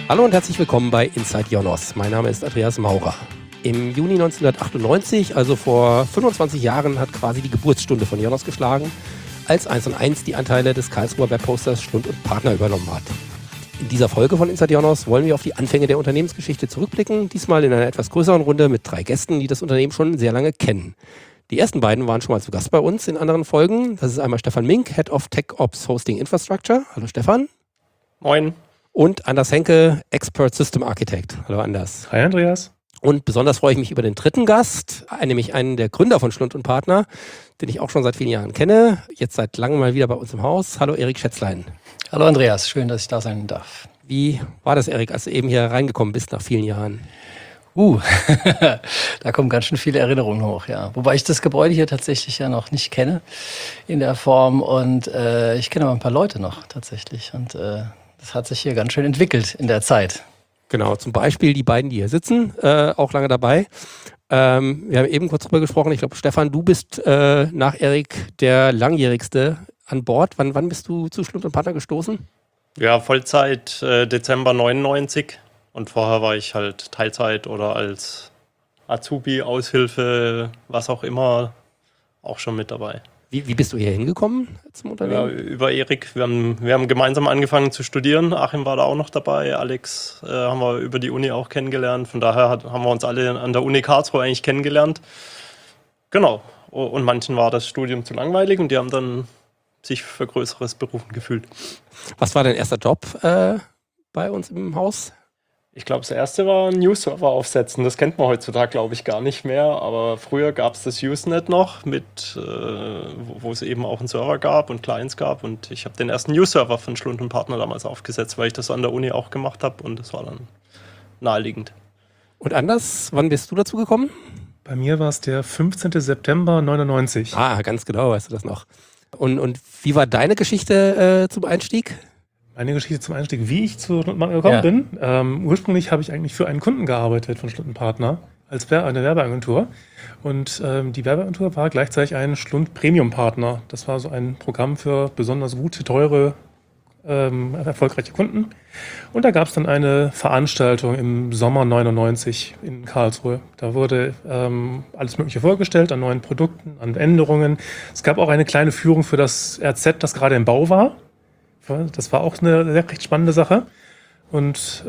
Hallo und herzlich willkommen bei Inside Ionos. Mein Name ist Andreas Maurer. Im Juni 1998, also vor 25 Jahren, hat quasi die Geburtsstunde von Ionos geschlagen, als 1&1 die Anteile des Karlsruher Webhosters Schlund & Partner übernommen hat. In dieser Folge von Inside Ionos wollen wir auf die Anfänge der Unternehmensgeschichte zurückblicken, diesmal in einer etwas größeren Runde mit 3 Gästen, die das Unternehmen schon sehr lange kennen. Die ersten beiden waren schon mal zu Gast bei uns in anderen Folgen. Das ist einmal Stefan Mink, Head of Tech Ops Hosting Infrastructure. Hallo Stefan. Moin. Und Anders Henke, Expert System Architect. Hallo Anders. Hi Andreas. Und besonders freue ich mich über den dritten Gast, nämlich einen der Gründer von Schlund & Partner, den ich auch schon seit vielen Jahren kenne, jetzt seit langem mal wieder bei uns im Haus. Hallo Erik Schätzlein. Hallo Andreas, schön, dass ich da sein darf. Wie war das, Erik, als du eben hier reingekommen bist nach vielen Jahren? Da kommen ganz schön viele Erinnerungen hoch, ja. Wobei ich das Gebäude hier tatsächlich ja noch nicht kenne in der Form und ich kenne aber ein paar Leute noch tatsächlich und das hat sich hier ganz schön entwickelt in der Zeit. Genau, zum Beispiel die beiden, die hier sitzen, auch lange dabei. Wir haben eben kurz drüber gesprochen. Ich glaube, Stefan, du bist nach Erik der langjährigste an Bord. Wann bist du zu Schlund & Partner gestoßen? Ja, Vollzeit Dezember 99 und vorher war ich halt Teilzeit oder als Azubi, Aushilfe, was auch immer, auch schon mit dabei. Wie bist du hier hingekommen zum Unternehmen? Ja, über Erik. Wir haben gemeinsam angefangen zu studieren. Achim war da auch noch dabei. Alex haben wir über die Uni auch kennengelernt. Von daher haben wir uns alle an der Uni Karlsruhe eigentlich kennengelernt. Genau. Und manchen war das Studium zu langweilig und die haben dann sich für Größeres berufen gefühlt. Was war dein erster Job bei uns im Haus? Ich glaube, das erste war ein News-Server aufsetzen. Das kennt man heutzutage, glaube ich, gar nicht mehr. Aber früher gab es das Usenet noch, wo es eben auch einen Server gab und Clients gab. Und ich habe den ersten News-Server von Schlund & Partner damals aufgesetzt, weil ich das an der Uni auch gemacht habe. Und das war dann naheliegend. Und Anders, wann bist du dazu gekommen? Bei mir war es der 15. September 99. Ah, ganz genau, weißt du das noch. Und wie war deine Geschichte zum Einstieg? Meine Geschichte zum Einstieg, wie ich zu Schlund & Partner gekommen bin. Ursprünglich habe ich eigentlich für einen Kunden gearbeitet von Schlund & Partner, als eine Werbeagentur. Und die Werbeagentur war gleichzeitig ein Schlund Premium-Partner. Das war so ein Programm für besonders gute, teure, erfolgreiche Kunden. Und da gab es dann eine Veranstaltung im Sommer 99 in Karlsruhe. Da wurde alles Mögliche vorgestellt an neuen Produkten, an Änderungen. Es gab auch eine kleine Führung für das RZ, das gerade im Bau war. Das war auch eine recht spannende Sache. Und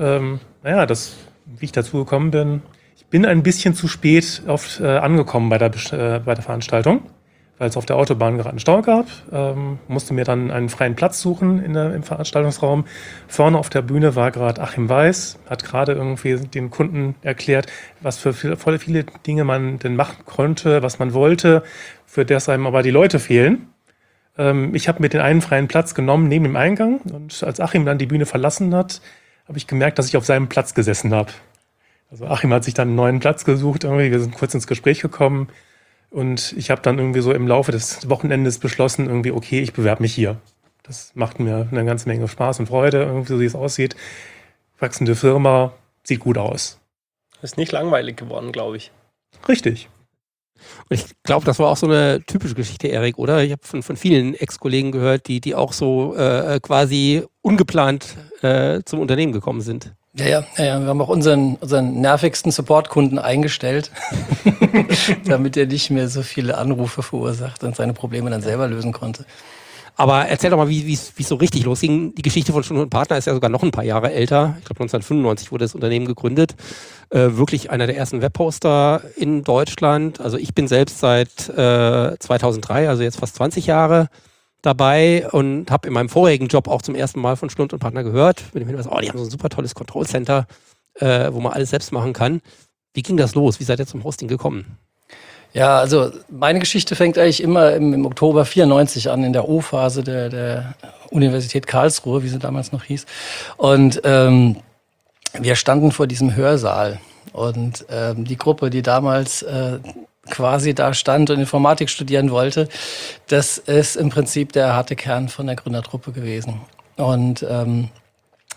wie ich dazu gekommen bin, ich bin ein bisschen zu spät angekommen bei der Veranstaltung, weil es auf der Autobahn gerade einen Stau gab. Musste mir dann einen freien Platz suchen im Veranstaltungsraum. Vorne auf der Bühne war gerade Achim Weiß, hat gerade irgendwie den Kunden erklärt, was für viele Dinge man denn machen konnte, was man wollte, für das einem aber die Leute fehlen. Ich habe mir den einen freien Platz genommen neben dem Eingang und als Achim dann die Bühne verlassen hat, habe ich gemerkt, dass ich auf seinem Platz gesessen habe. Also Achim hat sich dann einen neuen Platz gesucht, wir sind kurz ins Gespräch gekommen und ich habe dann irgendwie so im Laufe des Wochenendes beschlossen, okay, ich bewerbe mich hier. Das macht mir eine ganze Menge Spaß und Freude, so wie es aussieht. Wachsende Firma, sieht gut aus. Ist nicht langweilig geworden, glaube ich. Richtig. Und ich glaube, das war auch so eine typische Geschichte, Erik, oder? Ich habe von vielen Ex-Kollegen gehört, die auch so quasi ungeplant zum Unternehmen gekommen sind. Ja. Wir haben auch unseren nervigsten Support-Kunden eingestellt, damit er nicht mehr so viele Anrufe verursacht und seine Probleme dann selber lösen konnte. Aber erzähl doch mal, wie es so richtig losging. Die Geschichte von Schlund & Partner ist ja sogar noch ein paar Jahre älter. Ich glaube, 1995 wurde das Unternehmen gegründet. Wirklich einer der ersten Webhoster in Deutschland. Also ich bin selbst seit 2003, also jetzt fast 20 Jahre dabei und habe in meinem vorigen Job auch zum ersten Mal von Schlund & Partner gehört. Mit dem Hinweis, die haben so ein super tolles Control Center, wo man alles selbst machen kann. Wie ging das los? Wie seid ihr zum Hosting gekommen? Ja, also meine Geschichte fängt eigentlich immer im Oktober 94 an, in der O-Phase der Universität Karlsruhe, wie sie damals noch hieß. Und wir standen vor diesem Hörsaal und die Gruppe, die damals quasi da stand und Informatik studieren wollte, das ist im Prinzip der harte Kern von der Gründertruppe gewesen. Und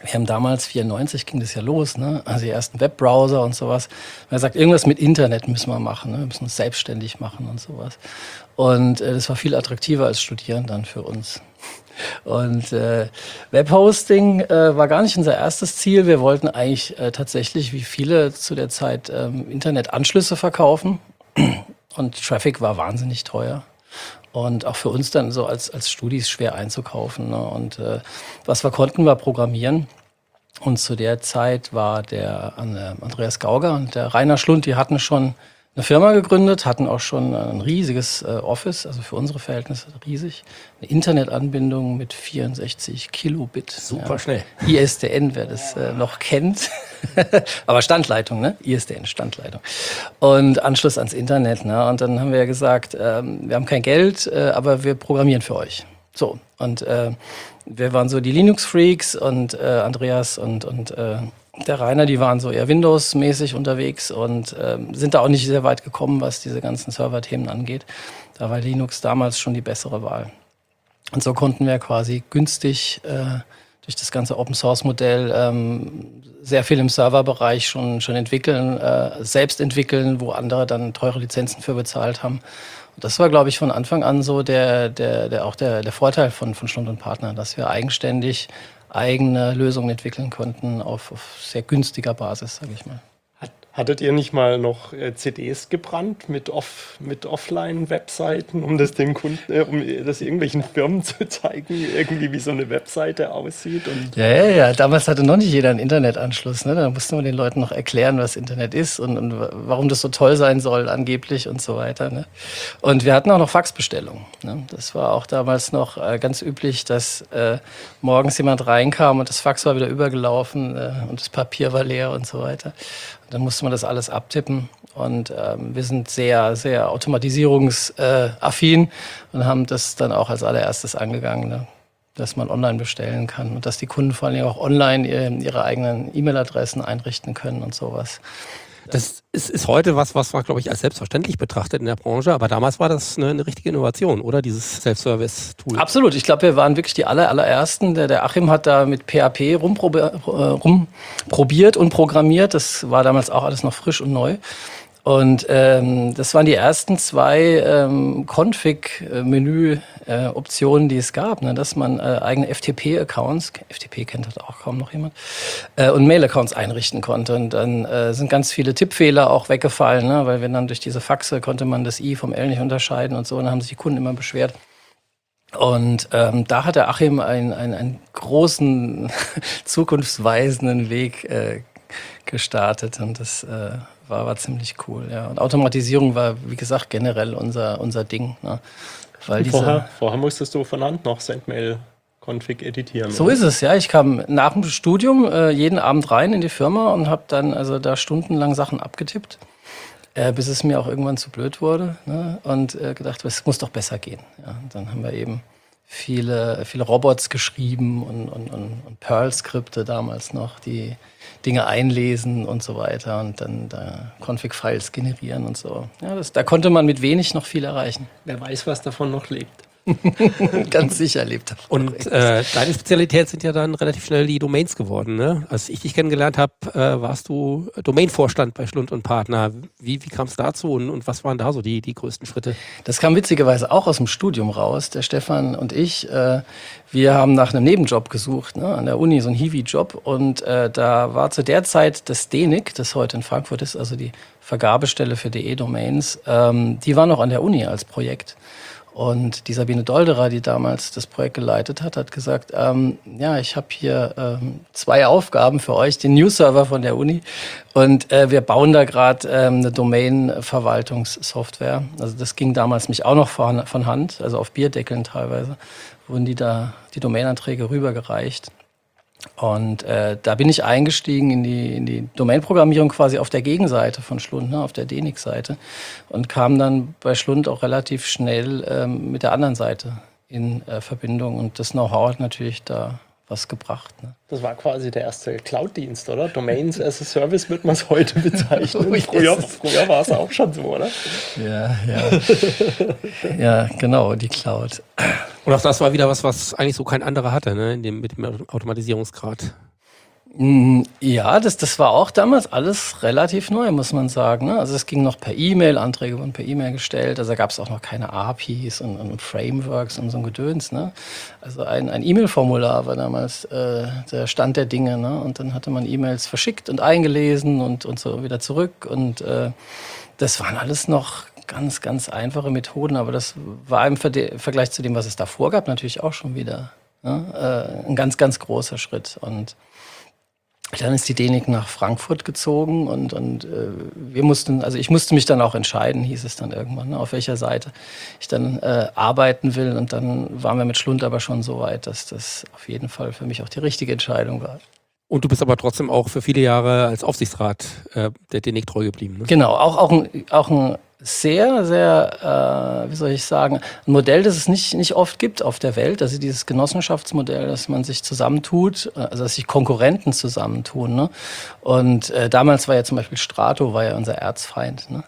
Wir haben damals, 94 ging das ja los, ne? Also die ersten Webbrowser und sowas. Man sagt, irgendwas mit Internet müssen wir machen, ne? Wir müssen uns selbstständig machen und sowas. Und das war viel attraktiver als Studieren dann für uns. Und Webhosting war gar nicht unser erstes Ziel. Wir wollten eigentlich tatsächlich, wie viele zu der Zeit, Internetanschlüsse verkaufen. Und Traffic war wahnsinnig teuer. Und auch für uns dann so als Studis schwer einzukaufen. Ne? Und was wir konnten, war programmieren. Und zu der Zeit war der Andreas Gauger und der Rainer Schlund, die hatten schon eine Firma gegründet, hatten auch schon ein riesiges Office, also für unsere Verhältnisse riesig. Eine Internetanbindung mit 64 Kilobit. Super schnell. ISDN, wer das noch kennt. Aber Standleitung, ne? ISDN, Standleitung. Und Anschluss ans Internet. Ne? Und dann haben wir ja gesagt, wir haben kein Geld, aber wir programmieren für euch. So, und wir waren so die Linux-Freaks und Andreas und der Rainer, die waren so eher Windows-mäßig unterwegs und sind da auch nicht sehr weit gekommen, was diese ganzen Server-Themen angeht. Da war Linux damals schon die bessere Wahl. Und so konnten wir quasi günstig durch das ganze Open-Source-Modell sehr viel im Serverbereich schon entwickeln, selbst entwickeln, wo andere dann teure Lizenzen für bezahlt haben. Und das war, glaube ich, von Anfang an so der Vorteil von Schlund & Partner, dass wir eigenständig eigene Lösungen entwickeln konnten auf sehr günstiger Basis, sage ich mal. Hattet ihr nicht mal noch CDs gebrannt mit Offline-Webseiten, um das den Kunden, um das irgendwelchen Firmen zu zeigen, irgendwie wie so eine Webseite aussieht? Und Ja. Damals hatte noch nicht jeder einen Internetanschluss. Ne? Da musste man den Leuten noch erklären, was Internet ist und warum das so toll sein soll, angeblich und so weiter. Ne? Und wir hatten auch noch Faxbestellungen. Ne? Das war auch damals noch ganz üblich, dass morgens jemand reinkam und das Fax war wieder übergelaufen und das Papier war leer und so weiter. Dann musste man das alles abtippen und wir sind sehr, sehr automatisierungsaffin und haben das dann auch als allererstes angegangen, ne? Dass man online bestellen kann und dass die Kunden vor allem auch online ihre eigenen E-Mail-Adressen einrichten können und sowas. Das ist heute was man, glaube ich, als selbstverständlich betrachtet in der Branche, aber damals war das eine richtige Innovation, oder? Dieses Self-Service-Tool. Absolut. Ich glaube, wir waren wirklich die allerersten. Der Achim hat da mit PHP rumprobiert und programmiert. Das war damals auch alles noch frisch und neu. Und das waren die ersten zwei Config-Menü-Optionen, die es gab, ne? Dass man eigene FTP-Accounts, FTP kennt halt auch kaum noch jemand, und Mail-Accounts einrichten konnte. Und dann sind ganz viele Tippfehler auch weggefallen, ne? Weil wenn dann durch diese Faxe konnte man das I vom L nicht unterscheiden und so, und dann haben sich die Kunden immer beschwert. Und da hat der Achim einen großen, zukunftsweisenden Weg gestartet, und das war ziemlich cool, ja. Und Automatisierung war, wie gesagt, generell unser Ding, ne? Weil vorher musstest du von Hand noch Sendmail-Config editieren. So oder? ist es, ja. Ich kam nach dem Studium jeden Abend rein in die Firma und habe dann also da stundenlang Sachen abgetippt, bis es mir auch irgendwann zu blöd wurde, ne? Und gedacht, es muss doch besser gehen. Ja. Und dann haben wir eben viele Robots geschrieben und Perl-Skripte damals noch, die Dinge einlesen und so weiter und dann da Config-Files generieren und so. Ja, da konnte man mit wenig noch viel erreichen. Wer weiß, was davon noch lebt. Ganz sicher lebt er. Und deine Spezialität sind ja dann relativ schnell die Domains geworden, ne? Als ich dich kennengelernt habe, warst du Domain-Vorstand bei Schlund & Partner. Wie kam es dazu und was waren da so die größten Schritte? Das kam witzigerweise auch aus dem Studium raus. Der Stefan und ich, wir haben nach einem Nebenjob gesucht, ne, an der Uni, so ein Hiwi-Job. Und da war zu der Zeit das DENIC, das heute in Frankfurt ist, also die Vergabestelle für DE-Domains, die war noch an der Uni als Projekt. Und die Sabine Dolderer, die damals das Projekt geleitet hat gesagt, ja, ich habe hier 2 Aufgaben für euch, den News-Server von der Uni, und wir bauen da gerade eine Domain-Verwaltungssoftware. Also das ging damals mich auch noch von Hand, also auf Bierdeckeln teilweise, wurden die Domainanträge rübergereicht. Und da bin ich eingestiegen in die Domain-Programmierung quasi auf der Gegenseite von Schlund, ne, auf der DENIC-Seite, und kam dann bei Schlund auch relativ schnell mit der anderen Seite in Verbindung. Und das Know-how hat natürlich da was gebracht. Ne? Das war quasi der erste Cloud-Dienst, oder? Domains as a Service wird man es heute bezeichnen. Früher war es auch schon so, oder? Ja. Ja, genau, die Cloud. Und auch das war wieder was eigentlich so kein anderer hatte, ne? Mit dem Automatisierungsgrad. Ja, das war auch damals alles relativ neu, muss man sagen. Ne? Also es ging noch per E-Mail, Anträge wurden per E-Mail gestellt. Also da gab es auch noch keine APIs und Frameworks und so ein Gedöns. Ne? Also ein E-Mail-Formular war damals der Stand der Dinge. Ne? Und dann hatte man E-Mails verschickt und eingelesen und so wieder zurück. Und das waren alles noch ganz, ganz einfache Methoden. Aber das war im Vergleich zu dem, was es davor gab, natürlich auch schon wieder ein ganz, ganz großer Schritt. Und dann ist die DENIC nach Frankfurt gezogen und ich musste mich dann auch entscheiden, hieß es dann irgendwann, ne, auf welcher Seite ich dann arbeiten will. Und dann waren wir mit Schlund aber schon so weit, dass das auf jeden Fall für mich auch die richtige Entscheidung war. Und du bist aber trotzdem auch für viele Jahre als Aufsichtsrat der DENIC treu geblieben. Ne? Genau, auch ein sehr, sehr, wie soll ich sagen, ein Modell, das es nicht oft gibt auf der Welt. Also dieses Genossenschaftsmodell, dass man sich zusammentut, also dass sich Konkurrenten zusammentun. Ne? Und damals war ja zum Beispiel Strato, war ja unser Erzfeind. Ne?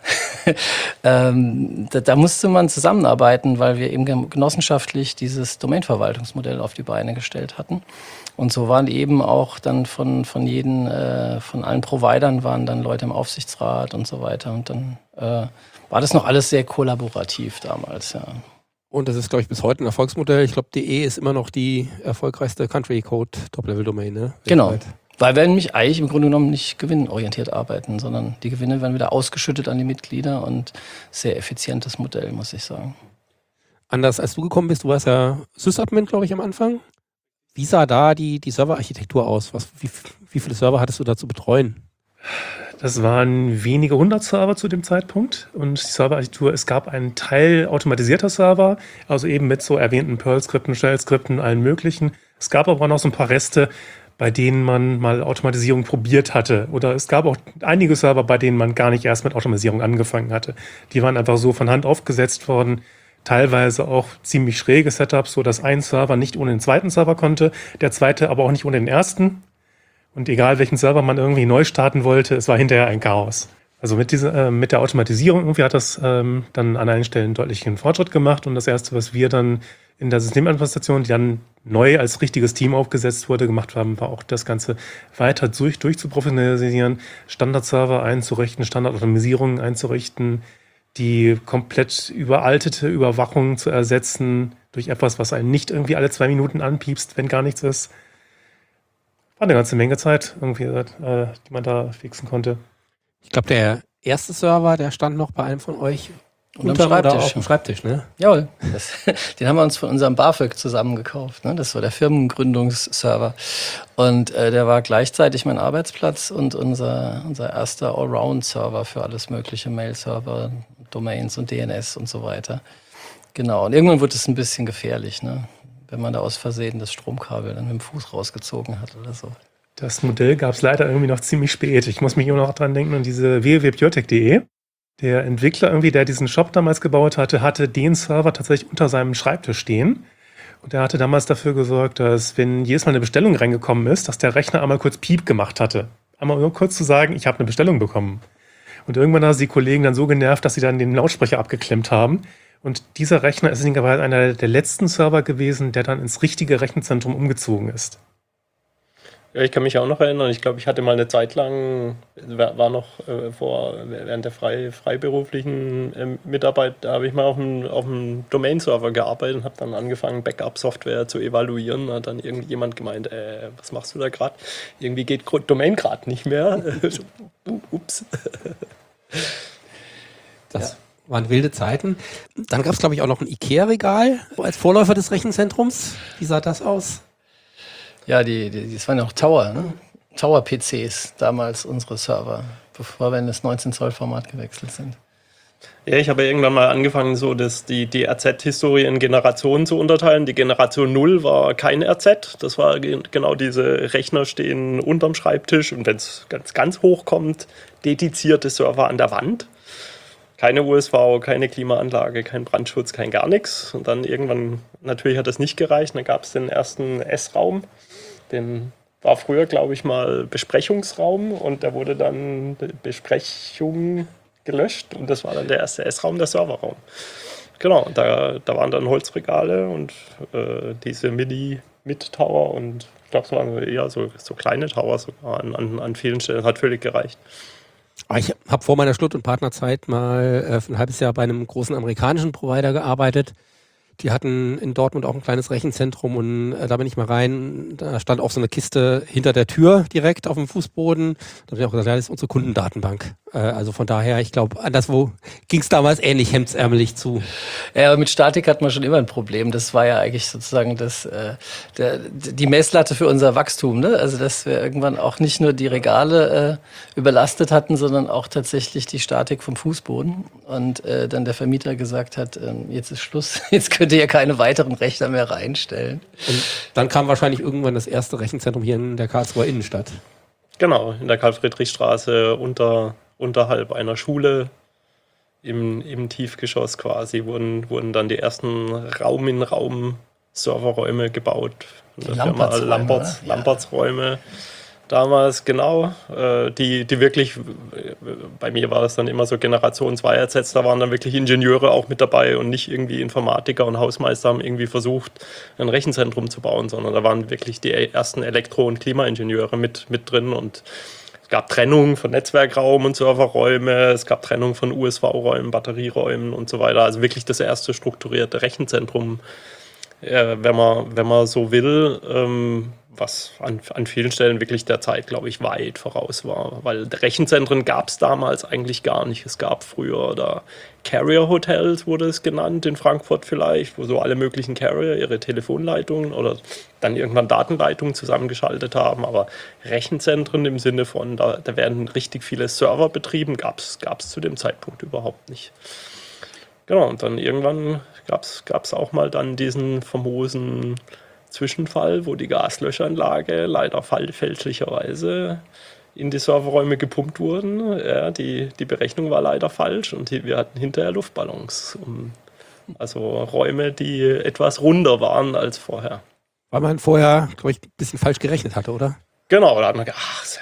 Da musste man zusammenarbeiten, weil wir eben genossenschaftlich dieses Domainverwaltungsmodell auf die Beine gestellt hatten. Und so waren eben auch dann von allen Providern waren dann Leute im Aufsichtsrat und so weiter. Und dann war das noch alles sehr kollaborativ damals, ja. Und das ist, glaube ich, bis heute ein Erfolgsmodell. Ich glaube, DE ist immer noch die erfolgreichste Country Code Top-Level-Domain, ne? Genau. Weil wir nämlich eigentlich im Grunde genommen nicht gewinnorientiert arbeiten, sondern die Gewinne werden wieder ausgeschüttet an die Mitglieder und sehr effizientes Modell, muss ich sagen. Anders als du gekommen bist, du warst ja Sysadmin, glaube ich, am Anfang. Wie sah da die Serverarchitektur aus? Wie viele Server hattest du da zu betreuen? Das waren wenige 100 Server zu dem Zeitpunkt und die Serverarchitektur, es gab einen Teil automatisierter Server, also eben mit so erwähnten Perl-Skripten, Shell-Skripten, allen möglichen. Es gab aber auch noch so ein paar Reste, bei denen man mal Automatisierung probiert hatte. Oder es gab auch einige Server, bei denen man gar nicht erst mit Automatisierung angefangen hatte. Die waren einfach so von Hand aufgesetzt worden, teilweise auch ziemlich schräge Setups, so dass ein Server nicht ohne den zweiten Server konnte, der zweite aber auch nicht ohne den ersten. Und egal welchen Server man irgendwie neu starten wollte, es war hinterher ein Chaos. Also mit der Automatisierung irgendwie hat das dann an einigen Stellen deutlichen Fortschritt gemacht. Und das Erste, was wir dann in der Systemadministration, die dann neu als richtiges Team aufgesetzt wurde, gemacht haben, war auch das Ganze weiter durchzuprofessionalisieren, Standardserver einzurichten, Standardautomatisierung einzurichten, die komplett überaltete Überwachung zu ersetzen durch etwas, was einen nicht irgendwie alle 2 Minuten anpiepst, wenn gar nichts ist. War eine ganze Menge Zeit, irgendwie, die man da fixen konnte. Ich glaube, der erste Server, der stand noch bei einem von euch unterm Schreibtisch. Oder auf dem Schreibtisch, ne? Jawohl, den haben wir uns von unserem BAföG zusammen gekauft. Ne? Das war der Firmengründungsserver. Und der war gleichzeitig mein Arbeitsplatz und unser erster Allround-Server für alles mögliche, Mail-Server, Domains und DNS und so weiter. Genau, und irgendwann wurde es ein bisschen gefährlich, ne? Wenn man da aus Versehen das Stromkabel dann mit dem Fuß rausgezogen hat oder so. Das Modell gab es leider irgendwie noch ziemlich spät. Ich muss mich immer noch dran denken an diese www.purtech.de. Der Entwickler irgendwie, der diesen Shop damals gebaut hatte den Server tatsächlich unter seinem Schreibtisch stehen. Und der hatte damals dafür gesorgt, dass, wenn jedes Mal eine Bestellung reingekommen ist, dass der Rechner einmal kurz Piep gemacht hatte. Einmal nur kurz zu sagen, ich habe eine Bestellung bekommen. Und irgendwann haben die Kollegen dann so genervt, dass sie dann den Lautsprecher abgeklemmt haben. Und dieser Rechner ist einer der letzten Server gewesen, der dann ins richtige Rechenzentrum umgezogen ist. Ja, ich kann mich auch noch erinnern. Ich glaube, ich hatte mal eine Zeit lang, war noch während der freiberuflichen Mitarbeit, da habe ich mal auf einem Domain-Server gearbeitet und habe dann angefangen, Backup-Software zu evaluieren. Da hat dann irgendjemand gemeint, was machst du da gerade? Irgendwie geht Domain gerade nicht mehr. Ups. Das waren wilde Zeiten. Dann gab es, glaube ich, auch noch ein IKEA-Regal als Vorläufer des Rechenzentrums. Wie sah das aus? Ja, das waren ja auch Tower, ne? Tower-PCs, damals unsere Server, bevor wir in das 19-Zoll-Format gewechselt sind. Ja, ich habe irgendwann mal angefangen, so die RZ-Historie in Generationen zu unterteilen. Die Generation 0 war kein RZ. Das war genau diese Rechner stehen unterm Schreibtisch und wenn es ganz hoch kommt, dedizierte Server an der Wand. Keine USV, keine Klimaanlage, kein Brandschutz, kein gar nichts. Und dann irgendwann, natürlich hat das nicht gereicht, dann gab es den ersten S-Raum. Den war früher, glaube ich, mal Besprechungsraum und der wurde dann Besprechung gelöscht und das war dann der erste S-Raum, der Serverraum. Genau, da waren dann Holzregale und diese mit Tower und ich glaube, es waren eher so kleine Tower sogar an vielen Stellen. Hat völlig gereicht. Ich habe vor meiner Stutt- und Partnerzeit mal für ein halbes Jahr bei einem großen amerikanischen Provider gearbeitet. Die hatten in Dortmund auch ein kleines Rechenzentrum und da bin ich mal rein. Da stand auch so eine Kiste hinter der Tür direkt auf dem Fußboden. Da habe ich auch gesagt, ja, das ist unsere Kundendatenbank. Also von daher, ich glaube, anderswo ging es damals ähnlich hemdsärmelig zu. Ja, aber mit Statik hat man schon immer ein Problem. Das war ja eigentlich sozusagen die Messlatte für unser Wachstum. Ne? Also dass wir irgendwann auch nicht nur die Regale überlastet hatten, sondern auch tatsächlich die Statik vom Fußboden. Und dann der Vermieter gesagt hat, jetzt ist Schluss, jetzt könnt ihr ja keine weiteren Rechner mehr reinstellen. Und dann kam wahrscheinlich irgendwann das erste Rechenzentrum hier in der Karlsruher Innenstadt. Genau, in der Karl-Friedrich-Straße unterhalb einer Schule im Tiefgeschoss quasi wurden dann die ersten Raum-in-Raum-Serverräume gebaut. Die Lamperts-Räume damals, genau. Die wirklich, bei mir war das dann immer so Generation 2 ersetzt, da waren dann wirklich Ingenieure auch mit dabei und nicht irgendwie Informatiker und Hausmeister haben irgendwie versucht, ein Rechenzentrum zu bauen, sondern da waren wirklich die ersten Elektro- und Klimaingenieure mit drin und es gab Trennung von Netzwerkraum und Serverräume, es gab Trennung von USV-Räumen, Batterieräumen und so weiter. Also wirklich das erste strukturierte Rechenzentrum, wenn man so will, was an vielen Stellen wirklich der Zeit, glaube ich, weit voraus war. Weil Rechenzentren gab es damals eigentlich gar nicht. Es gab früher da Carrier Hotels, wurde es genannt, in Frankfurt vielleicht, wo so alle möglichen Carrier ihre Telefonleitungen oder dann irgendwann Datenleitungen zusammengeschaltet haben. Aber Rechenzentren im Sinne von, da werden richtig viele Server betrieben, gab es zu dem Zeitpunkt überhaupt nicht. Genau, und dann irgendwann gab es auch mal dann diesen famosen Zwischenfall, wo die Gaslöschanlage leider fälschlicherweise in die Serverräume gepumpt wurden. Ja, die Berechnung war leider falsch und wir hatten hinterher Luftballons. Also Räume, die etwas runder waren als vorher. Weil man vorher, glaube ich, ein bisschen falsch gerechnet hatte, oder? Genau, da hat man gedacht,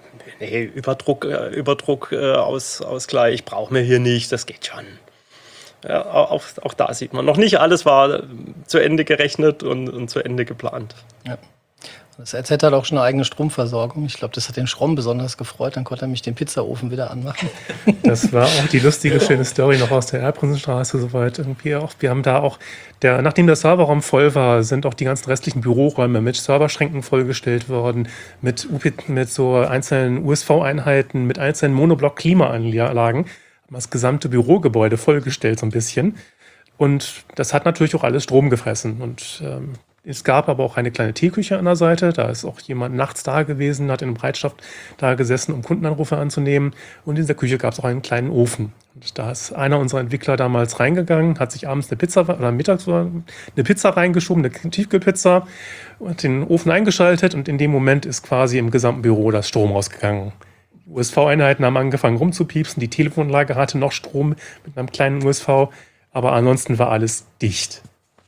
Überdruckausgleich brauchen wir hier nicht, das geht schon. Ja, auch da sieht man, noch nicht alles war zu Ende gerechnet und zu Ende geplant. Ja. Das RZ hat auch schon eine eigene Stromversorgung. Ich glaube, das hat den Schromm besonders gefreut. Dann konnte er mich den Pizzaofen wieder anmachen. Das war auch die lustige, schöne Story noch aus der Erlprinzenstraße soweit. Irgendwie auch. Wir haben da auch, nachdem der Serverraum voll war, sind auch die ganzen restlichen Büroräume mit Serverschränken vollgestellt worden, mit so einzelnen USV-Einheiten, mit einzelnen Monoblock-Klimaanlagen. Das gesamte Bürogebäude vollgestellt so ein bisschen. Und das hat natürlich auch alles Strom gefressen. Und es gab aber auch eine kleine Teeküche an der Seite. Da ist auch jemand nachts da gewesen, hat in Bereitschaft da gesessen, um Kundenanrufe anzunehmen. Und in dieser Küche gab es auch einen kleinen Ofen. Und da ist einer unserer Entwickler damals reingegangen, hat sich abends mittags eine Pizza reingeschoben, eine Tiefkühlpizza, und den Ofen eingeschaltet. Und in dem Moment ist quasi im gesamten Büro das Strom ausgegangen. USV-Einheiten haben angefangen rumzupiepsen, die Telefonanlage hatte noch Strom mit einem kleinen USV, aber ansonsten war alles dicht.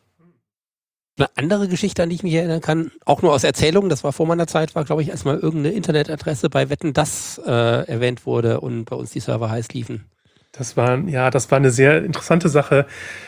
Eine andere Geschichte, an die ich mich erinnern kann, auch nur aus Erzählungen, das war vor meiner Zeit, war, glaube ich, als mal irgendeine Internetadresse bei Wetten, das erwähnt wurde und bei uns die Server heiß liefen. Das war eine sehr interessante Sache.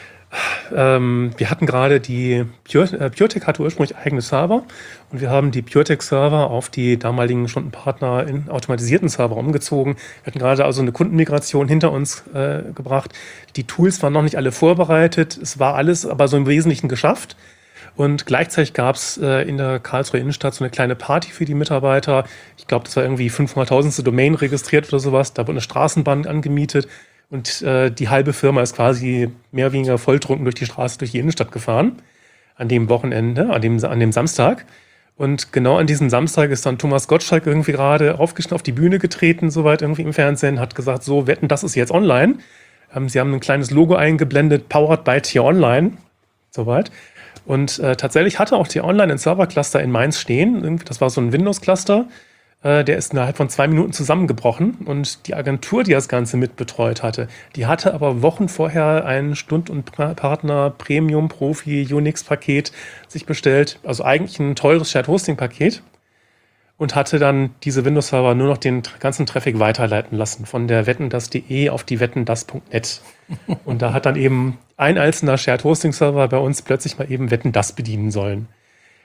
Wir hatten gerade PureTech hatte ursprünglich eigene Server und wir haben die PureTech-Server auf die damaligen Stundenpartner in automatisierten Server umgezogen. Wir hatten gerade also eine Kundenmigration hinter uns gebracht. Die Tools waren noch nicht alle vorbereitet. Es war alles aber so im Wesentlichen geschafft. Und gleichzeitig gab es in der Karlsruher Innenstadt so eine kleine Party für die Mitarbeiter. Ich glaube, das war irgendwie 500.000. Domain registriert oder sowas. Da wurde eine Straßenbahn angemietet. Und die halbe Firma ist quasi mehr oder weniger volltrunken durch die Innenstadt gefahren. An dem Wochenende, an dem Samstag. Und genau an diesem Samstag ist dann Thomas Gottschalk irgendwie gerade auf die Bühne getreten, soweit irgendwie im Fernsehen, hat gesagt, so, Wetten, das ist jetzt online. Sie haben ein kleines Logo eingeblendet, powered by T-Online, soweit. Und tatsächlich hatte auch T-Online ein Servercluster in Mainz stehen. Das war so ein Windows-Cluster. Der ist innerhalb von 2 Minuten zusammengebrochen und die Agentur, die das Ganze mitbetreut hatte, die hatte aber Wochen vorher ein Stund- und Partner Premium Profi Unix-Paket sich bestellt, also eigentlich ein teures Shared-Hosting-Paket, und hatte dann diese Windows-Server nur noch den ganzen Traffic weiterleiten lassen von der wettendas.de auf die wettendas.net. Und da hat dann eben ein einzelner Shared-Hosting-Server bei uns plötzlich mal eben Wetten, das bedienen sollen.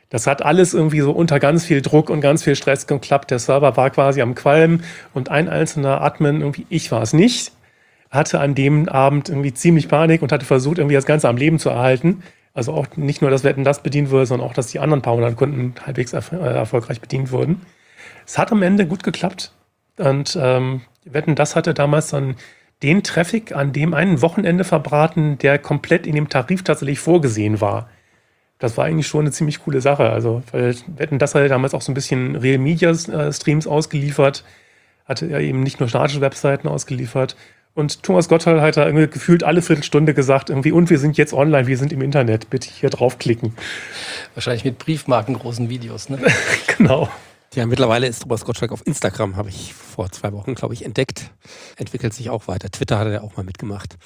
Das hat alles irgendwie so unter ganz viel Druck und ganz viel Stress geklappt. Der Server war quasi am Qualmen und ein einzelner Admin, irgendwie ich war es nicht, hatte an dem Abend irgendwie ziemlich Panik und hatte versucht, irgendwie das Ganze am Leben zu erhalten. Also auch nicht nur, dass Wetten, das bedient wurde, sondern auch, dass die anderen paar hundert Kunden halbwegs erfolgreich bedient wurden. Es hat am Ende gut geklappt. Und Wetten, das hatte damals dann den Traffic an dem einen Wochenende verbraten, der komplett in dem Tarif tatsächlich vorgesehen war. Das war eigentlich schon eine ziemlich coole Sache. Also, weil Wetten, das hatte damals auch so ein bisschen Real-Media-Streams ausgeliefert, hatte ja eben nicht nur statische Webseiten ausgeliefert. Und Thomas Gottschalk hat da irgendwie gefühlt alle Viertelstunde gesagt, irgendwie, und wir sind jetzt online, wir sind im Internet, bitte hier draufklicken. Wahrscheinlich mit briefmarkengroßen Videos, ne? Genau. Ja, mittlerweile ist Thomas Gottschalk auf Instagram, habe ich vor 2 Wochen, glaube ich, entdeckt. Entwickelt sich auch weiter. Twitter hat er ja auch mal mitgemacht.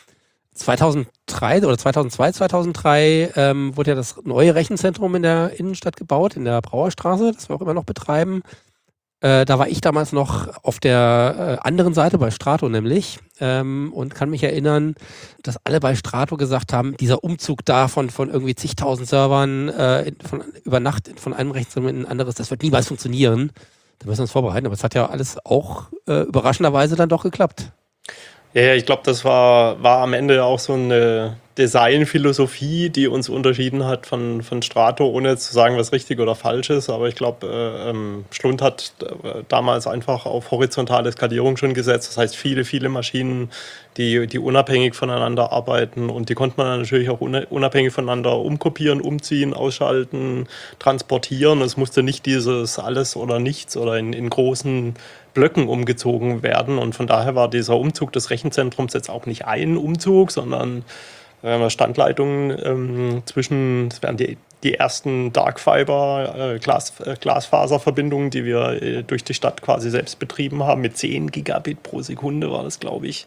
2003 oder 2003 wurde ja das neue Rechenzentrum in der Innenstadt gebaut, in der Brauerstraße, das wir auch immer noch betreiben. Da war ich damals noch auf der anderen Seite bei Strato nämlich und kann mich erinnern, dass alle bei Strato gesagt haben, dieser Umzug da von irgendwie zigtausend Servern über Nacht von einem Rechenzentrum in ein anderes, das wird niemals funktionieren. Da müssen wir uns vorbereiten, aber es hat ja alles auch überraschenderweise dann doch geklappt. Ja, ich glaube, das war am Ende auch so eine Designphilosophie, die uns unterschieden hat von Strato, ohne zu sagen, was richtig oder falsch ist. Aber ich glaube, Schlund hat damals einfach auf horizontale Skalierung schon gesetzt. Das heißt, viele Maschinen, die unabhängig voneinander arbeiten. Und die konnte man dann natürlich auch unabhängig voneinander umkopieren, umziehen, ausschalten, transportieren. Es musste nicht dieses Alles oder Nichts oder in großen Blöcken umgezogen werden. Und von daher war dieser Umzug des Rechenzentrums jetzt auch nicht ein Umzug, sondern Standleitungen zwischen, das wären die ersten Darkfiber Glasfaserverbindungen, die wir durch die Stadt quasi selbst betrieben haben, mit 10 Gigabit pro Sekunde war das, glaube ich.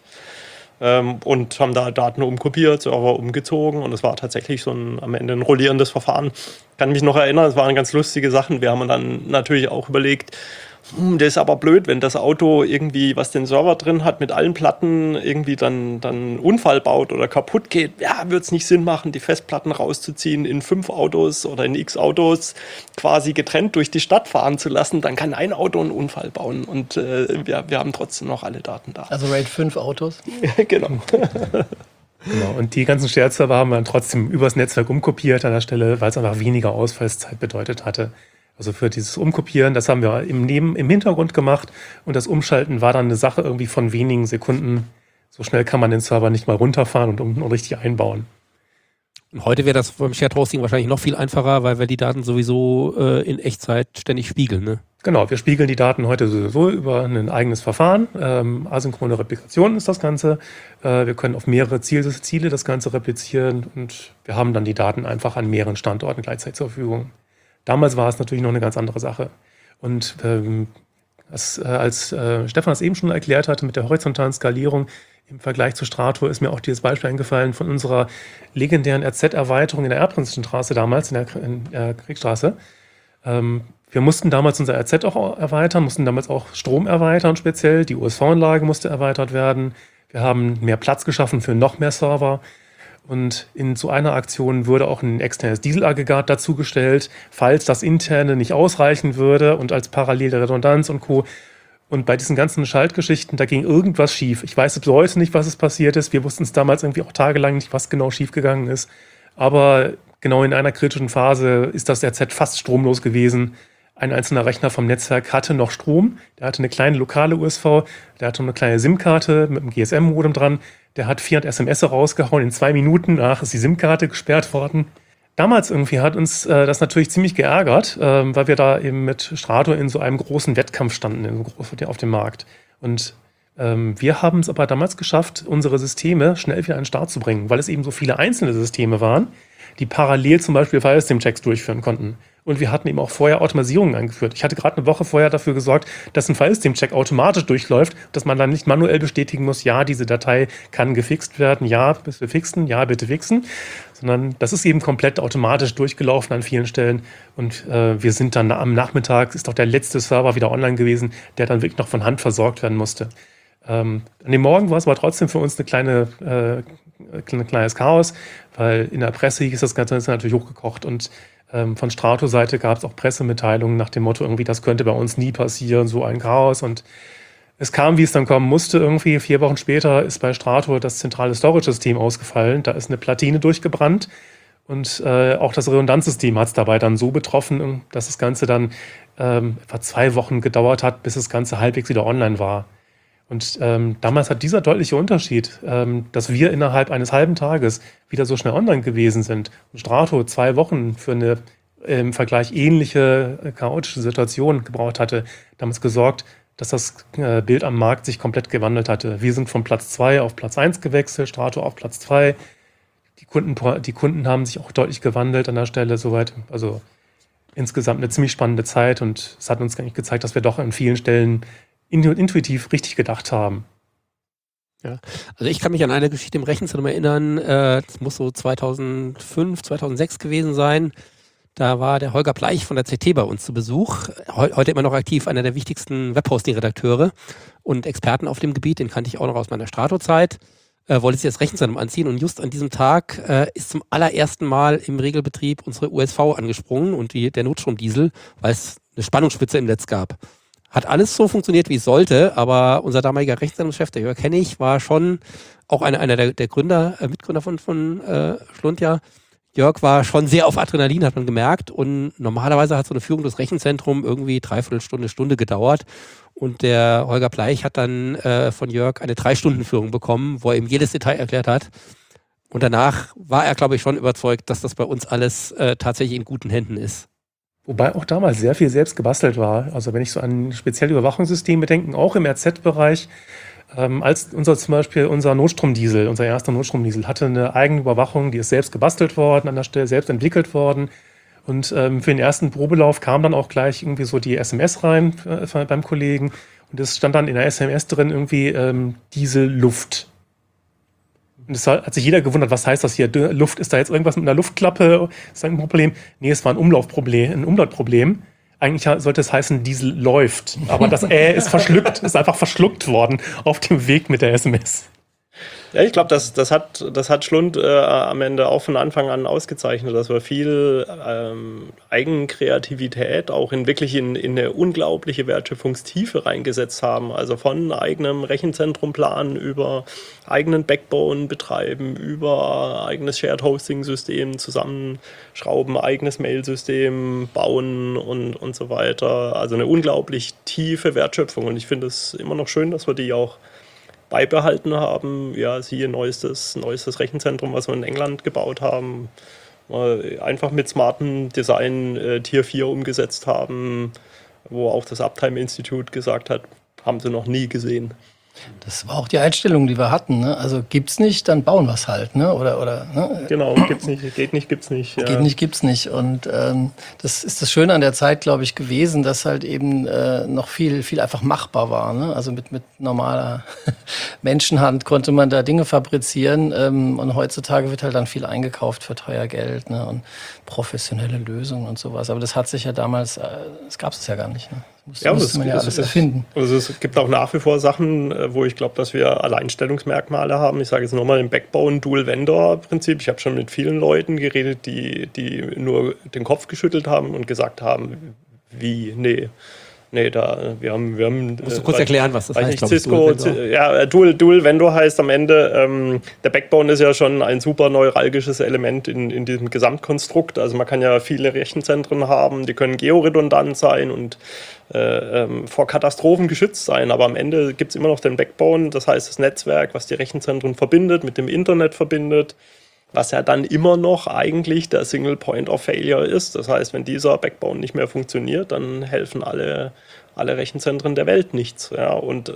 Und haben da Daten umkopiert, Server umgezogen und es war tatsächlich so am Ende ein rollierendes Verfahren. Ich kann mich noch erinnern, es waren ganz lustige Sachen. Wir haben dann natürlich auch überlegt, das ist aber blöd, wenn das Auto irgendwie, was den Server drin hat, mit allen Platten irgendwie dann einen Unfall baut oder kaputt geht. Ja, wird es nicht Sinn machen, die Festplatten rauszuziehen, in 5 Autos oder in x Autos quasi getrennt durch die Stadt fahren zu lassen. Dann kann ein Auto einen Unfall bauen und wir haben trotzdem noch alle Daten da. Also RAID 5 Autos? Genau. Genau. Und die ganzen Shared-Server haben wir dann trotzdem übers Netzwerk umkopiert an der Stelle, weil es einfach weniger Ausfallszeit bedeutet hatte. Also für dieses Umkopieren, das haben wir im Hintergrund gemacht und das Umschalten war dann eine Sache irgendwie von wenigen Sekunden. So schnell kann man den Server nicht mal runterfahren und unten richtig einbauen. Und heute wäre das beim Shared Hosting wahrscheinlich noch viel einfacher, weil wir die Daten sowieso in Echtzeit ständig spiegeln, ne? Genau, wir spiegeln die Daten heute sowieso über ein eigenes Verfahren. Asynchrone Replikation ist das Ganze. Wir können auf mehrere Ziele das Ganze replizieren und wir haben dann die Daten einfach an mehreren Standorten gleichzeitig zur Verfügung. Damals war es natürlich noch eine ganz andere Sache. Und als Stefan das eben schon erklärt hatte mit der horizontalen Skalierung im Vergleich zu Strato, ist mir auch dieses Beispiel eingefallen von unserer legendären RZ-Erweiterung in der Erbprinzenstraße damals, in der Kriegstraße. Wir mussten damals unser RZ auch erweitern, mussten damals auch Strom erweitern speziell. Die USV-Anlage musste erweitert werden. Wir haben mehr Platz geschaffen für noch mehr Server. Und in so einer Aktion wurde auch ein externes Dieselaggregat dazugestellt, falls das interne nicht ausreichen würde und als parallele Redundanz und Co. Und bei diesen ganzen Schaltgeschichten, da ging irgendwas schief. Ich weiß bis heute nicht, was es passiert ist. Wir wussten es damals irgendwie auch tagelang nicht, was genau schiefgegangen ist. Aber genau in einer kritischen Phase ist das RZ fast stromlos gewesen. Ein einzelner Rechner vom Netzwerk hatte noch Strom. Der hatte eine kleine lokale USV. Der hatte eine kleine SIM-Karte mit einem GSM-Modem dran. Der hat 400 SMS rausgehauen. In 2 Minuten danach ist die SIM-Karte gesperrt worden. Damals irgendwie hat uns das natürlich ziemlich geärgert, weil wir da eben mit Strato in so einem großen Wettkampf standen auf dem Markt. Und wir haben es aber damals geschafft, unsere Systeme schnell wieder an den Start zu bringen, weil es eben so viele einzelne Systeme waren, die parallel zum Beispiel File-System-Checks durchführen konnten. Und wir hatten eben auch vorher Automatisierungen eingeführt. Ich hatte gerade eine Woche vorher dafür gesorgt, dass ein File-System-Check automatisch durchläuft, dass man dann nicht manuell bestätigen muss, ja, diese Datei kann gefixt werden, ja, bitte fixen, ja, bitte fixen. Sondern das ist eben komplett automatisch durchgelaufen an vielen Stellen. Und wir sind dann am Nachmittag, ist auch der letzte Server wieder online gewesen, der dann wirklich noch von Hand versorgt werden musste. An dem Morgen war es aber trotzdem für uns ein kleines Chaos, weil in der Presse hieß das Ganze natürlich hochgekocht und Von Strato-Seite gab es auch Pressemitteilungen nach dem Motto, irgendwie, das könnte bei uns nie passieren, so ein Chaos. Und es kam, wie es dann kommen musste. Irgendwie 4 Wochen später ist bei Strato das zentrale Storage-System ausgefallen. Da ist eine Platine durchgebrannt. Und auch das Redundanzsystem hat es dabei dann so betroffen, dass das Ganze dann etwa 2 Wochen gedauert hat, bis das Ganze halbwegs wieder online war. Und damals hat dieser deutliche Unterschied, dass wir innerhalb eines halben Tages wieder so schnell online gewesen sind und Strato 2 Wochen für eine im Vergleich ähnliche chaotische Situation gebraucht hatte, damals gesorgt, dass das Bild am Markt sich komplett gewandelt hatte. Wir sind von Platz 2 auf Platz 1 gewechselt, Strato auf Platz 2. Die Kunden haben sich auch deutlich gewandelt an der Stelle, soweit. Also insgesamt eine ziemlich spannende Zeit und es hat uns eigentlich gezeigt, dass wir doch an vielen Stellen intuitiv richtig gedacht haben. Ja, also ich kann mich an eine Geschichte im Rechenzentrum erinnern, das muss so 2005, 2006 gewesen sein. Da war der Holger Bleich von der CT bei uns zu Besuch. Heute immer noch aktiv, einer der wichtigsten Webhosting-Redakteure und Experten auf dem Gebiet. Den kannte ich auch noch aus meiner Strato-Zeit. Wollte sich das Rechenzentrum anziehen und just an diesem Tag ist zum allerersten Mal im Regelbetrieb unsere USV angesprungen und der Notstromdiesel, weil es eine Spannungsspitze im Netz gab. Hat alles so funktioniert, wie es sollte, aber unser damaliger Rechtszentrumschef, der Jörg Hennig, war schon auch einer der Gründer, Mitgründer von Schlund. Jörg war schon sehr auf Adrenalin, hat man gemerkt, und normalerweise hat so eine Führung des Rechenzentrums irgendwie 3/4 Stunde gedauert und der Holger Bleich hat dann von Jörg eine 3-Stunden-Führung bekommen, wo er ihm jedes Detail erklärt hat, und danach war er, glaube ich, schon überzeugt, dass das bei uns alles tatsächlich in guten Händen ist. Wobei auch damals sehr viel selbst gebastelt war. Also wenn ich so an spezielle Überwachungssysteme denke, auch im RZ-Bereich, als zum Beispiel unser Notstromdiesel, unser erster Notstromdiesel, hatte eine eigene Überwachung, die ist selbst gebastelt worden, an der Stelle selbst entwickelt worden. Und für den ersten Probelauf kam dann auch gleich irgendwie so die SMS rein beim Kollegen. Und es stand dann in der SMS drin irgendwie Diesel-Luft. Und es hat sich jeder gewundert, was heißt das hier? Luft, ist da jetzt irgendwas mit einer Luftklappe? Ist da ein Problem? Nee, es war ein Umlautproblem. Eigentlich sollte es heißen, Diesel läuft. Aber das ist ist einfach verschluckt worden auf dem Weg mit der SMS. Ja, ich glaube, das hat Schlund am Ende auch von Anfang an ausgezeichnet, dass wir viel Eigenkreativität auch wirklich in eine unglaubliche Wertschöpfungstiefe reingesetzt haben. Also von eigenem Rechenzentrum planen, über eigenen Backbone betreiben, über eigenes Shared-Hosting-System zusammenschrauben, eigenes Mail-System bauen und so weiter. Also eine unglaublich tiefe Wertschöpfung, und ich finde es immer noch schön, dass wir die auch beibehalten haben. Ja, siehe neuestes Rechenzentrum, was wir in England gebaut haben, einfach mit smartem Design Tier 4 umgesetzt haben, wo auch das Uptime Institute gesagt hat, haben sie noch nie gesehen. Das war auch die Einstellung, die wir hatten. Ne? Also gibt's nicht, dann bauen wir es halt. Ne? Oder, ne? Genau, gibt's nicht, geht nicht, gibt's nicht. Ja. Geht nicht, gibt's nicht. Und das ist das Schöne an der Zeit, glaube ich, gewesen, dass halt eben noch viel einfach machbar war. Ne? Also mit normaler Menschenhand konnte man da Dinge fabrizieren. Und heutzutage wird halt dann viel eingekauft für teuer Geld, ne? Und professionelle Lösungen und sowas. Aber das hat sich ja damals, das gab es ja gar nicht. Ne? Musste man ja alles erfinden. Also es gibt auch nach wie vor Sachen, wo ich glaube, dass wir Alleinstellungsmerkmale haben. Ich sage jetzt nochmal im Backbone Dual-Vendor-Prinzip. Ich habe schon mit vielen Leuten geredet, die nur den Kopf geschüttelt haben und gesagt haben, wie, nee, wir haben musst du kurz erklären, was das heißt, Cisco, Dual-Vendor heißt am Ende, der Backbone ist ja schon ein super neuralgisches Element in diesem Gesamtkonstrukt. Also man kann ja viele Rechenzentren haben, die können georedundant sein und vor Katastrophen geschützt sein, aber am Ende gibt es immer noch den Backbone, das heißt das Netzwerk, was die Rechenzentren verbindet, mit dem Internet verbindet, was ja dann immer noch eigentlich der Single Point of Failure ist. Das heißt, wenn dieser Backbone nicht mehr funktioniert, dann helfen alle Rechenzentren der Welt nichts. Ja? Und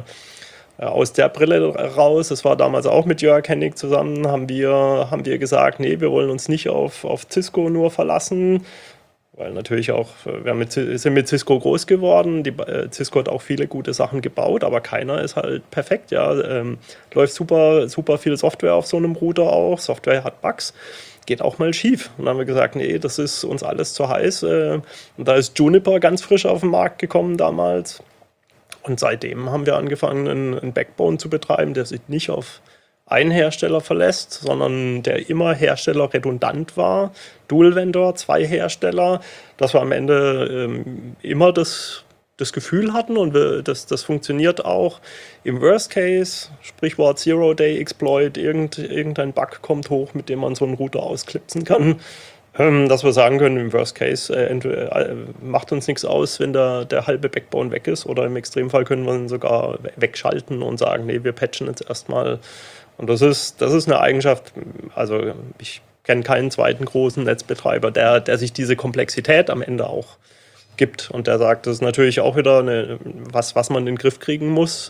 aus der Brille raus, das war damals auch mit Jörg Hennig zusammen, haben wir gesagt, nee, wir wollen uns nicht auf Cisco nur verlassen, weil natürlich auch, sind mit Cisco groß geworden, Cisco hat auch viele gute Sachen gebaut, aber keiner ist halt perfekt, ja. Läuft super viel Software auf so einem Router auch, Software hat Bugs, geht auch mal schief. Und dann haben wir gesagt, nee, das ist uns alles zu heiß. Und da ist Juniper ganz frisch auf den Markt gekommen damals. Und seitdem haben wir angefangen, einen Backbone zu betreiben, der sich nicht auf einen Hersteller verlässt, sondern der immer Hersteller redundant war. Dual-Vendor, 2 Hersteller, dass wir am Ende immer das Gefühl hatten und das funktioniert auch. Im Worst Case, Sprichwort Zero-Day-Exploit, irgendein Bug kommt hoch, mit dem man so einen Router ausklipsen kann. Dass wir sagen können, im Worst Case macht uns nichts aus, wenn der halbe Backbone weg ist, oder im Extremfall können wir ihn sogar wegschalten und sagen, nee, wir patchen jetzt erstmal. Und das ist eine Eigenschaft, also ich kenne keinen zweiten großen Netzbetreiber, der sich diese Komplexität am Ende auch gibt. Und der sagt, das ist natürlich auch wieder was man in den Griff kriegen muss,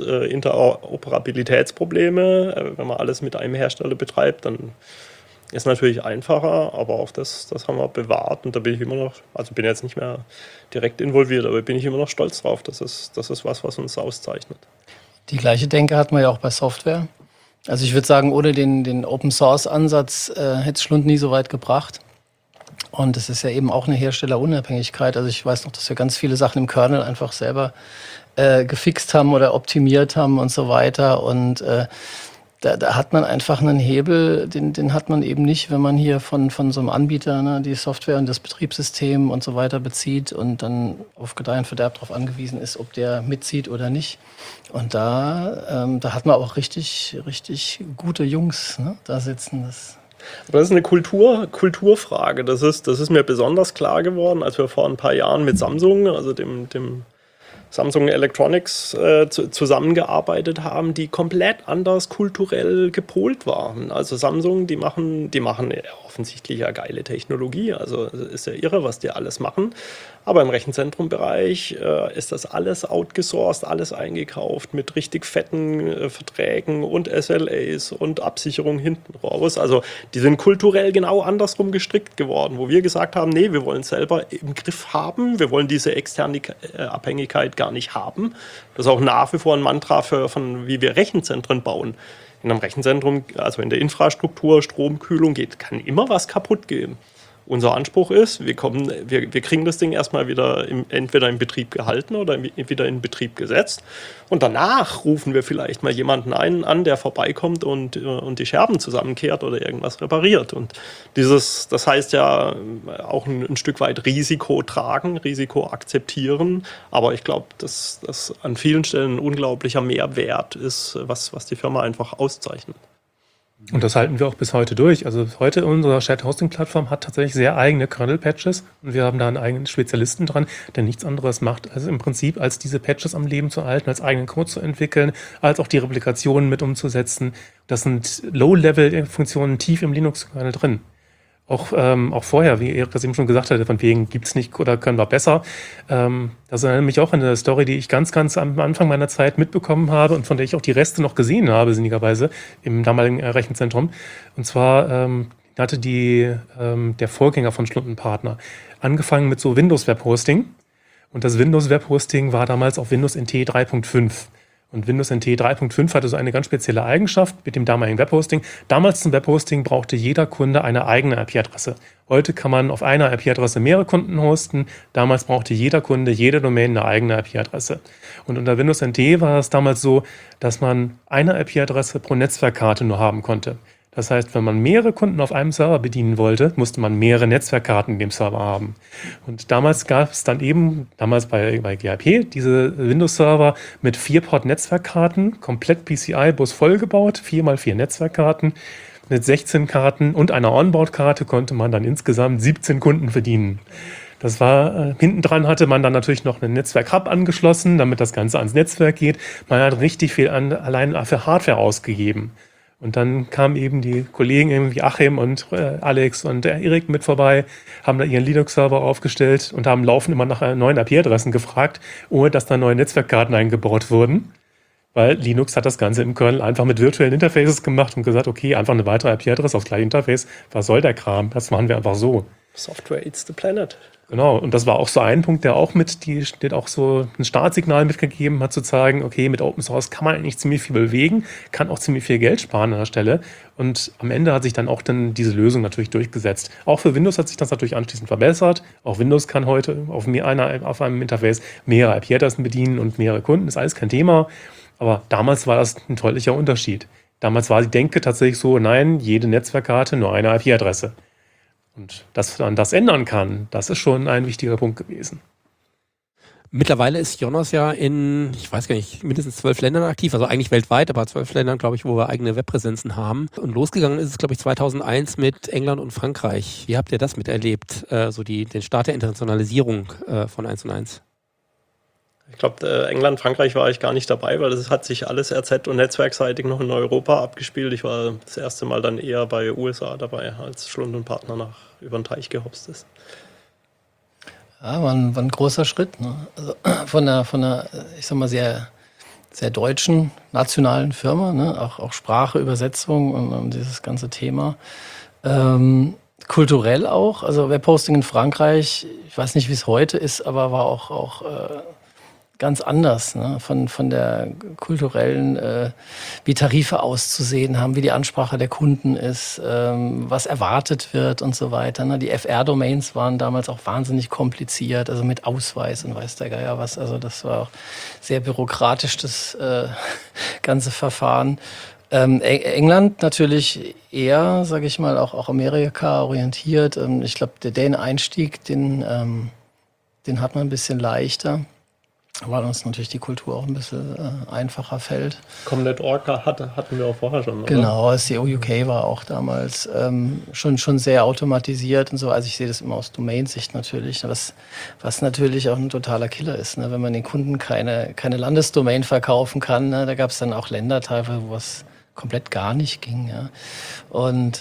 Interoperabilitätsprobleme. Wenn man alles mit einem Hersteller betreibt, dann ist natürlich einfacher, aber auch das haben wir bewahrt, und da bin ich immer noch, also bin jetzt nicht mehr direkt involviert, aber bin ich immer noch stolz drauf. Das ist was uns auszeichnet. Die gleiche Denke hat man ja auch bei Software. Also ich würde sagen, ohne den Open-Source-Ansatz hätte es Schlund nie so weit gebracht. Und es ist ja eben auch eine Herstellerunabhängigkeit. Also ich weiß noch, dass wir ganz viele Sachen im Kernel einfach selber gefixt haben oder optimiert haben und so weiter. Und da hat man einfach einen Hebel, den hat man eben nicht, wenn man hier von so einem Anbieter die Software und das Betriebssystem und so weiter bezieht und dann auf Gedeih und Verderb darauf angewiesen ist, ob der mitzieht oder nicht. Und da hat man auch richtig gute Jungs da sitzen. Aber das ist eine Kulturfrage. Das ist mir besonders klar geworden, als wir vor ein paar Jahren mit Samsung, also dem Samsung Electronics zusammengearbeitet haben, die komplett anders kulturell gepolt waren. Also Samsung, die machen offensichtlich ja geile Technologie, also ist ja irre, was die alles machen. Aber im Rechenzentrum-Bereich ist das alles outgesourced, alles eingekauft mit richtig fetten Verträgen und SLAs und Absicherung hinten raus. Also die sind kulturell genau andersrum gestrickt geworden, wo wir gesagt haben, nee, wir wollen es selber im Griff haben, wir wollen diese externe Abhängigkeit gar nicht haben. Das ist auch nach wie vor ein Mantra von wie wir Rechenzentren bauen. In einem Rechenzentrum, also in der Infrastruktur, Stromkühlung kann immer was kaputt gehen. Unser Anspruch ist, wir kriegen das Ding erstmal wieder entweder in Betrieb gehalten oder wieder in Betrieb gesetzt. Und danach rufen wir vielleicht mal jemanden an, der vorbeikommt und die Scherben zusammenkehrt oder irgendwas repariert. Und das heißt ja auch ein Stück weit Risiko tragen, Risiko akzeptieren. Aber ich glaube, dass das an vielen Stellen ein unglaublicher Mehrwert ist, was die Firma einfach auszeichnet. Und das halten wir auch bis heute durch. Also heute unsere Shared-Hosting-Plattform hat tatsächlich sehr eigene Kernel-Patches und wir haben da einen eigenen Spezialisten dran, der nichts anderes macht, also im Prinzip als diese Patches am Leben zu erhalten, als eigenen Code zu entwickeln, als auch die Replikationen mit umzusetzen. Das sind Low-Level-Funktionen tief im Linux-Kernel drin. Auch vorher, wie Erik das eben schon gesagt hatte, von wegen gibt's nicht oder können wir besser. Das erinnert mich auch an eine Story, die ich ganz am Anfang meiner Zeit mitbekommen habe und von der ich auch die Reste noch gesehen habe, sinnigerweise, im damaligen Rechenzentrum. Und zwar hatte der Vorgänger von Stundenpartner angefangen mit so Windows Web Hosting. Und das Windows Web Hosting war damals auf Windows NT 3.5. Und Windows NT 3.5 hatte so eine ganz spezielle Eigenschaft mit dem damaligen Webhosting. Damals zum Webhosting brauchte jeder Kunde eine eigene IP-Adresse. Heute kann man auf einer IP-Adresse mehrere Kunden hosten. Damals brauchte jeder Kunde, jede Domain eine eigene IP-Adresse. Und unter Windows NT war es damals so, dass man eine IP-Adresse pro Netzwerkkarte nur haben konnte. Das heißt, wenn man mehrere Kunden auf einem Server bedienen wollte, musste man mehrere Netzwerkkarten in dem Server haben. Und damals gab es dann eben, bei GIP, diese Windows-Server mit 4-Port-Netzwerkkarten, komplett PCI-Bus vollgebaut, 4x4 Netzwerkkarten. Mit 16 Karten und einer Onboard-Karte konnte man dann insgesamt 17 Kunden bedienen. Das war, hinten dran hatte man dann natürlich noch einen Netzwerk-Hub angeschlossen, damit das Ganze ans Netzwerk geht. Man hat richtig viel allein für Hardware ausgegeben. Und dann kamen eben die Kollegen irgendwie Achim und Alex und Erik mit vorbei, haben da ihren Linux-Server aufgestellt und haben laufend immer nach neuen IP-Adressen gefragt, ohne dass da neue Netzwerkkarten eingebaut wurden. Weil Linux hat das Ganze im Kernel einfach mit virtuellen Interfaces gemacht und gesagt, okay, einfach eine weitere IP-Adresse aufs gleiche Interface. Was soll der Kram? Das machen wir einfach so. Software eats the planet. Genau, und das war auch so ein Punkt, der auch der auch so ein Startsignal mitgegeben hat, zu zeigen, okay, mit Open Source kann man eigentlich ziemlich viel bewegen, kann auch ziemlich viel Geld sparen an der Stelle. Und am Ende hat sich dann auch diese Lösung natürlich durchgesetzt. Auch für Windows hat sich das natürlich anschließend verbessert. Auch Windows kann heute auf einem Interface mehrere IP-Adressen bedienen und mehrere Kunden, ist alles kein Thema. Aber damals war das ein deutlicher Unterschied. Damals war die Denke tatsächlich so, nein, jede Netzwerkkarte nur eine IP-Adresse. Und dass man das ändern kann, das ist schon ein wichtiger Punkt gewesen. Mittlerweile ist Yonos ja in, ich weiß gar nicht, mindestens 12 Ländern aktiv, also eigentlich weltweit, aber 12 Ländern, glaube ich, wo wir eigene Webpräsenzen haben. Und losgegangen ist es, glaube ich, 2001 mit England und Frankreich. Wie habt ihr das miterlebt, so den Start der Internationalisierung von 1&1? Ich glaube, England, Frankreich war ich gar nicht dabei, weil das hat sich alles RZ- und netzwerkseitig noch in Europa abgespielt. Ich war das erste Mal dann eher bei USA dabei, als Schlund und Partner über den Teich gehopst ist. Ja, war ein großer Schritt. Ne? Also von einer, ich sag mal, sehr, sehr deutschen, nationalen Firma, ne? Auch Sprache, Übersetzung und dieses ganze Thema. Kulturell auch, also Webhosting in Frankreich, ich weiß nicht, wie es heute ist, aber war auch ganz anders, ne? Von der kulturellen, wie Tarife auszusehen haben, wie die Ansprache der Kunden ist, was erwartet wird und so weiter. Ne? Die FR-Domains waren damals auch wahnsinnig kompliziert, also mit Ausweis und weiß der Geier was. Also das war auch sehr bürokratisch, das ganze Verfahren. England natürlich eher, sage ich mal, auch Amerika orientiert. Ich glaube, den Einstieg, den hat man ein bisschen leichter, weil uns natürlich die Kultur auch ein bisschen einfacher fällt. Comnet.org hatten wir auch vorher schon, oder? Genau, SEO UK war auch damals schon sehr automatisiert und so. Also ich sehe das immer aus Domainsicht natürlich, was natürlich auch ein totaler Killer ist, ne? Wenn man den Kunden keine Landesdomain verkaufen kann. Ne? Da gab es dann auch Länder teilweise, wo es komplett gar nicht ging. Ja? Und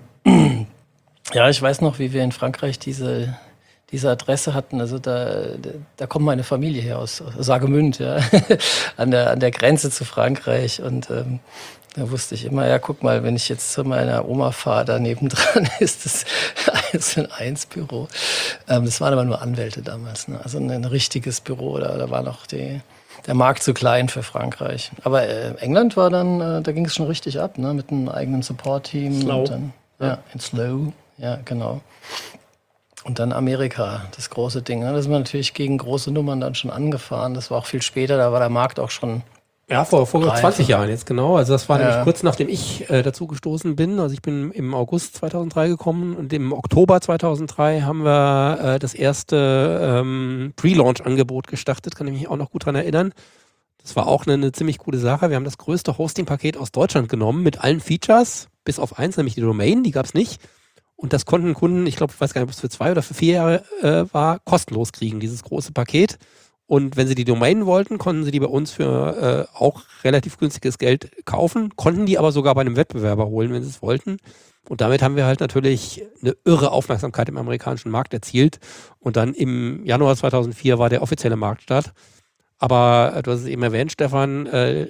ja, ich weiß noch, wie wir in Frankreich diese Adresse hatten, also da kommt meine Familie her aus Saargemünd, ja, an der Grenze zu Frankreich. Und da wusste ich immer, ja, guck mal, wenn ich jetzt zu meiner Oma fahre, da nebendran ist das 1&1-Büro. Das waren aber nur Anwälte damals, ne? Also ein richtiges Büro, da war noch der Markt zu klein für Frankreich. Aber England war dann, da ging es schon richtig ab, ne? Mit einem eigenen Support-Team. Slow. Und dann, ja, in Slow, ja, genau. Und dann Amerika, das große Ding. Da ist man natürlich gegen große Nummern dann schon angefahren. Das war auch viel später, da war der Markt auch schon. Ja, vor 20 Jahren jetzt genau. Also das war Ja. nämlich kurz nachdem ich dazu gestoßen bin. Also ich bin im August 2003 gekommen und im Oktober 2003 haben wir das erste Pre-Launch-Angebot gestartet. Kann ich mich auch noch gut dran erinnern. Das war auch eine ziemlich coole Sache. Wir haben das größte Hosting-Paket aus Deutschland genommen mit allen Features, bis auf eins, nämlich die Domain, die gab es nicht. Und das konnten Kunden, ich glaube, ich weiß gar nicht, ob es für 2 oder für 4 Jahre war, kostenlos kriegen, dieses große Paket. Und wenn sie die Domain wollten, konnten sie die bei uns für auch relativ günstiges Geld kaufen, konnten die aber sogar bei einem Wettbewerber holen, wenn sie es wollten. Und damit haben wir halt natürlich eine irre Aufmerksamkeit im amerikanischen Markt erzielt. Und dann im Januar 2004 war der offizielle Marktstart. Aber du hast es eben erwähnt, Stefan,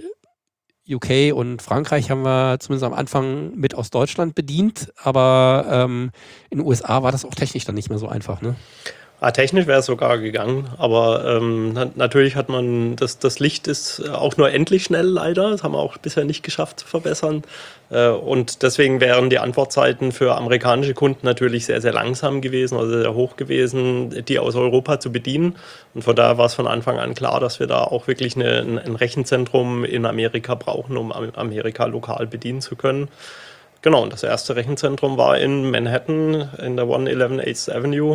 UK und Frankreich haben wir zumindest am Anfang mit aus Deutschland bedient, aber in den USA war das auch technisch dann nicht mehr so einfach, ne? Technisch wäre es sogar gegangen, aber natürlich hat man, das Licht ist auch nur endlich schnell leider, das haben wir auch bisher nicht geschafft zu verbessern und deswegen wären die Antwortzeiten für amerikanische Kunden natürlich sehr, sehr langsam gewesen, also sehr hoch gewesen, die aus Europa zu bedienen und von daher war es von Anfang an klar, dass wir da auch wirklich ein Rechenzentrum in Amerika brauchen, um Amerika lokal bedienen zu können. Genau, und das erste Rechenzentrum war in Manhattan in der 111 8th Avenue.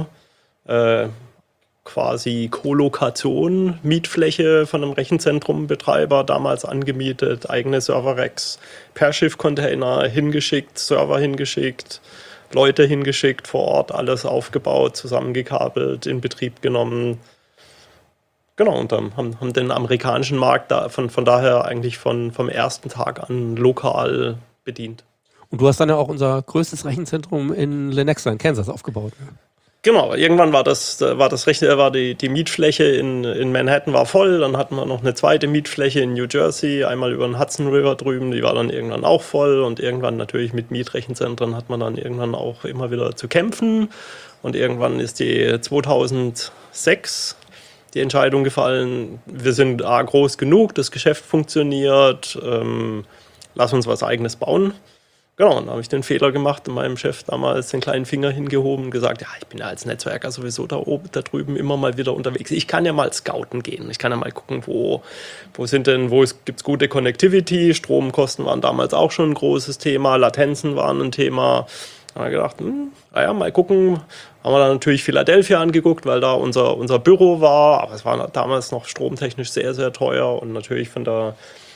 Quasi Kolokation, Mietfläche von einem Rechenzentrumbetreiber, damals angemietet, eigene Server-Racks, per Schiff-Container hingeschickt, Server hingeschickt, Leute hingeschickt, vor Ort alles aufgebaut, zusammengekabelt, in Betrieb genommen. Genau, und dann haben den amerikanischen Markt von daher eigentlich vom ersten Tag an lokal bedient. Und du hast dann ja auch unser größtes Rechenzentrum in Lenexa in Kansas aufgebaut, ne? Genau, irgendwann war die Mietfläche in Manhattan war voll, dann hatten wir noch eine zweite Mietfläche in New Jersey, einmal über den Hudson River drüben, die war dann irgendwann auch voll und irgendwann natürlich mit Mietrechenzentren hat man dann irgendwann auch immer wieder zu kämpfen und irgendwann ist die 2006 die Entscheidung gefallen, wir sind groß genug, das Geschäft funktioniert, lass uns was Eigenes bauen. Genau, dann habe ich den Fehler gemacht und meinem Chef damals den kleinen Finger hingehoben und gesagt, ja, ich bin ja als Netzwerker sowieso da drüben immer mal wieder unterwegs. Ich kann ja mal scouten gehen. Ich kann ja mal gucken, wo gibt es gute Connectivity. Stromkosten waren damals auch schon ein großes Thema, Latenzen waren ein Thema. Da haben wir gedacht, naja, mal gucken. Haben wir dann natürlich Philadelphia angeguckt, weil da unser Büro war. Aber es war damals noch stromtechnisch sehr, sehr teuer und natürlich von der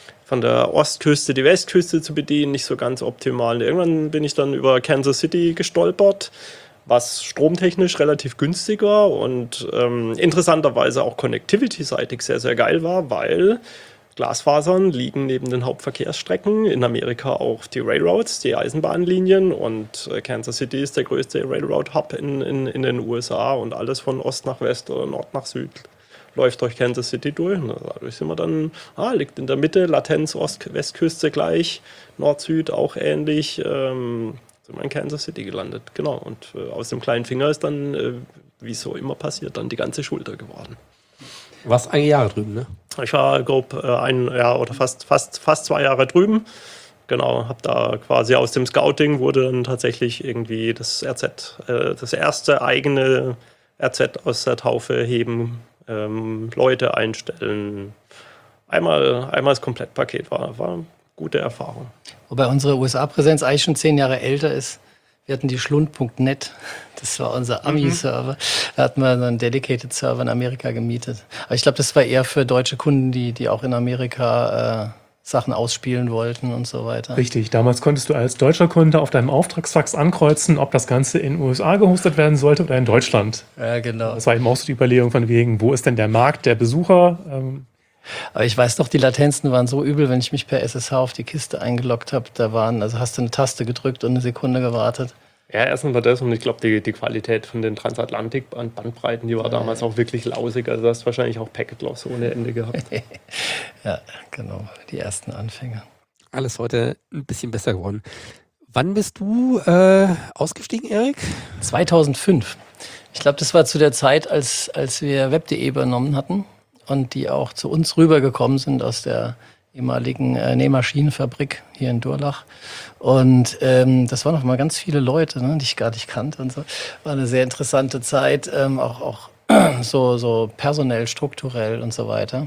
Ostküste die Westküste zu bedienen, nicht so ganz optimal. Und irgendwann bin ich dann über Kansas City gestolpert, was stromtechnisch relativ günstig war und interessanterweise auch connectivity-seitig sehr, sehr geil war, weil Glasfasern liegen neben den Hauptverkehrsstrecken, in Amerika auch die Railroads, die Eisenbahnlinien und Kansas City ist der größte Railroad-Hub in den USA und alles von Ost nach West oder Nord nach Süd läuft durch Kansas City durch. Und dadurch sind wir dann, liegt in der Mitte, Latenz, Westküste gleich, Nord-Süd auch ähnlich, sind wir in Kansas City gelandet. Genau, und aus dem kleinen Finger ist dann, wie es so immer passiert, dann die ganze Schulter geworden. Du warst einige Jahre drüben, ne? Ich war grob ein Jahr oder fast 2 Jahre drüben. Genau, habe da quasi aus dem Scouting wurde dann tatsächlich irgendwie das RZ, das erste eigene RZ aus der Taufe heben, Leute einstellen. Einmal das Komplettpaket war eine gute Erfahrung. Wobei unsere USA-Präsenz eigentlich schon 10 Jahre älter ist. Wir hatten die Schlund.net, das war unser Ami-Server. Da hatten wir so einen Dedicated-Server in Amerika gemietet. Aber ich glaube, das war eher für deutsche Kunden, die auch in Amerika Sachen ausspielen wollten und so weiter. Richtig, damals konntest du als deutscher Kunde auf deinem Auftragsfax ankreuzen, ob das Ganze in den USA gehostet werden sollte oder in Deutschland. Ja, genau. Das war eben auch so die Überlegung von wegen, wo ist denn der Markt der Besucher? Aber ich weiß doch, die Latenzen waren so übel, wenn ich mich per SSH auf die Kiste eingeloggt habe. Also hast du eine Taste gedrückt und eine Sekunde gewartet. Ja, erstens war das und ich glaube, die Qualität von den Transatlantik-Bandbreiten, die war damals auch wirklich lausig. Also du hast wahrscheinlich auch Packet Loss ohne Ende gehabt. Ja, genau, die ersten Anfänge. Alles heute ein bisschen besser geworden. Wann bist du ausgestiegen, Erik? 2005. Ich glaube, das war zu der Zeit, als wir web.de übernommen hatten und die auch zu uns rübergekommen sind aus der ehemaligen Nähmaschinenfabrik hier in Durlach. Und das waren noch mal ganz viele Leute, ne, die ich gar nicht kannte und so. War eine sehr interessante Zeit, auch so personell, strukturell und so weiter.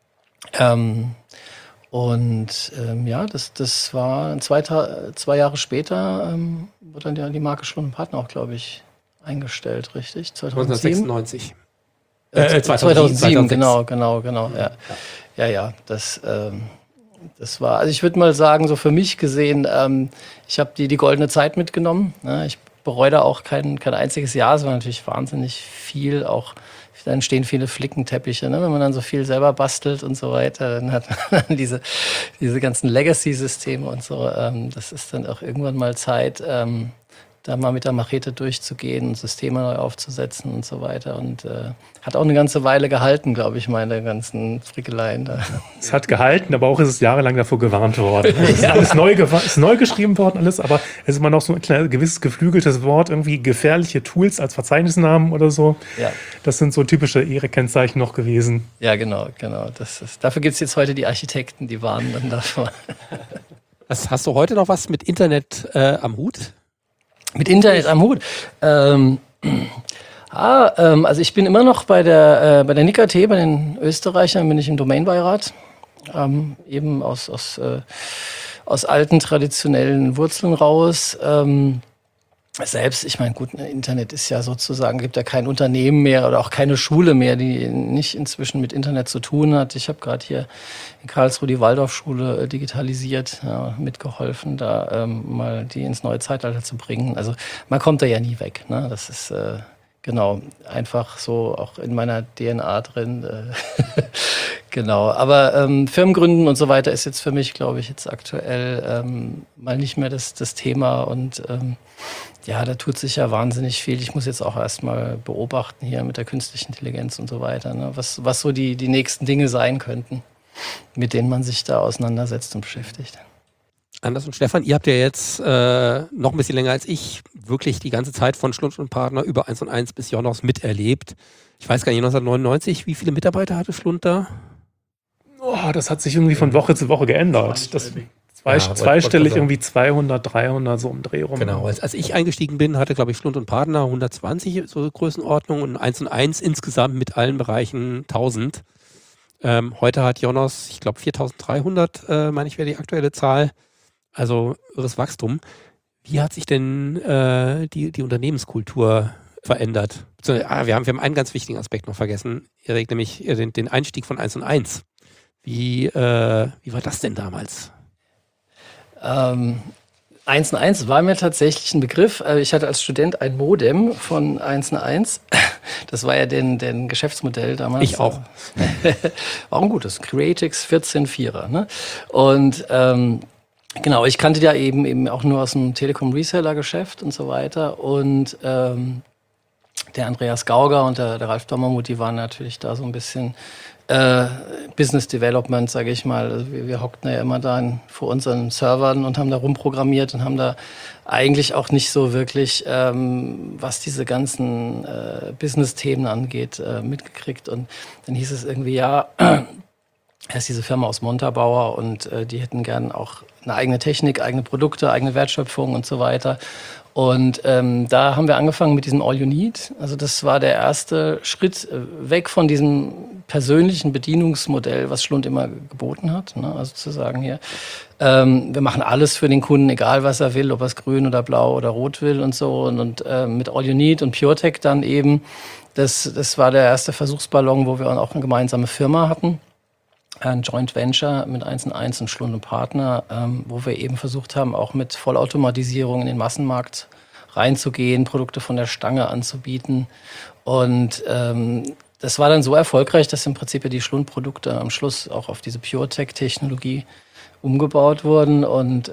Ja, das war 2 Jahre später, wurde dann ja die Marke Schlund+Partner auch, glaube ich, eingestellt, richtig? 2007? 1996. 2007, genau. Ja, das war, also ich würde mal sagen, so für mich gesehen, ich habe die goldene Zeit mitgenommen. Ne? Ich bereue da auch kein einziges Jahr. Es war natürlich wahnsinnig viel, auch da entstehen viele Flickenteppiche, ne? Wenn man dann so viel selber bastelt und so weiter, dann hat man dann diese ganzen Legacy-Systeme und so. Das ist dann auch irgendwann mal Zeit, da mal mit der Machete durchzugehen, Systeme neu aufzusetzen und so weiter. Und hat auch eine ganze Weile gehalten, glaube ich, meine ganzen Frickeleien da. Es hat gehalten, aber auch ist es jahrelang davor gewarnt worden. Es ist alles neu geschrieben worden, alles, aber es ist immer noch so ein gewisses geflügeltes Wort, irgendwie gefährliche Tools als Verzeichnisnamen oder so. Ja. Das sind so typische Ehre-Kennzeichen noch gewesen. Ja, genau. Dafür gibt es jetzt heute die Architekten, die warnen dann davor. Hast du heute noch was mit Internet am Hut? Mit Internet am Hut. Also ich bin immer noch bei der NIC.AT, bei den Österreichern bin ich im Domainbeirat. Eben aus alten traditionellen Wurzeln raus. Selbst, ich meine, gut, Internet ist ja sozusagen, gibt ja kein Unternehmen mehr oder auch keine Schule mehr, die nicht inzwischen mit Internet zu tun hat. Ich habe gerade hier in Karlsruhe die Waldorfschule digitalisiert, mitgeholfen, da mal die ins neue Zeitalter zu bringen. Also man kommt da ja nie weg. Ne? Das ist genau einfach so auch in meiner DNA drin. Genau, aber Firmengründen und so weiter ist jetzt für mich, glaube ich, jetzt aktuell mal nicht mehr das Thema und ja, da tut sich ja wahnsinnig viel. Ich muss jetzt auch erstmal beobachten hier mit der künstlichen Intelligenz und so weiter, ne? Was so die nächsten Dinge sein könnten, mit denen man sich da auseinandersetzt und beschäftigt. Anders und Stefan, ihr habt ja jetzt noch ein bisschen länger als ich wirklich die ganze Zeit von Schlund+Partner über 1&1 bis Jonos miterlebt. Ich weiß gar nicht, 1999, wie viele Mitarbeiter hatte Schlund da? Oh, das hat sich irgendwie von Woche zu Woche geändert. 20 zweistellig, irgendwie 200, 300 so um Dreh rum. Genau, als ich eingestiegen bin, hatte, glaube ich, Schlund und Partner 120 so Größenordnung und 1&1 insgesamt mit allen Bereichen 1000. Heute hat Jonos, ich glaube 4300, meine ich, wäre die aktuelle Zahl. Also irres Wachstum. Wie hat sich denn die Unternehmenskultur verändert? Wir haben einen ganz wichtigen Aspekt noch vergessen, Erik, nämlich den Einstieg von 1&1. Wie war das denn damals? 1&1 war mir tatsächlich ein Begriff. Ich hatte als Student ein Modem von 1&1. Das war ja den Geschäftsmodell damals. Ich auch. War ein gutes. Creatix 14.4er. Ne? Und genau, ich kannte ja eben auch nur aus dem Telekom-Reseller-Geschäft und so weiter. Und der Andreas Gauger und der Ralf Dommermuth, die waren natürlich da so ein bisschen Business Development, sage ich mal. Also wir hockten ja immer da vor unseren Servern und haben da rumprogrammiert und haben da eigentlich auch nicht so wirklich, was diese ganzen Business-Themen angeht, mitgekriegt. Und dann hieß es irgendwie, ja, er ist diese Firma aus Montabaur und die hätten gern auch eine eigene Technik, eigene Produkte, eigene Wertschöpfung und so weiter. Und da haben wir angefangen mit diesem All You Need. Also das war der erste Schritt weg von diesem persönlichen Bedienungsmodell, was Schlund immer geboten hat. Ne? Also zu sagen hier, wir machen alles für den Kunden, egal was er will, ob er es grün oder blau oder rot will und so. Und mit All You Need und PureTech dann eben, das war der erste Versuchsballon, wo wir auch eine gemeinsame Firma hatten. Ein Joint Venture mit 1&1 und Schlund und Partner, wo wir eben versucht haben, auch mit Vollautomatisierung in den Massenmarkt reinzugehen, Produkte von der Stange anzubieten. Und das war dann so erfolgreich, dass im Prinzip ja die Schlund-Produkte am Schluss auch auf diese PureTech-Technologie umgebaut wurden. Und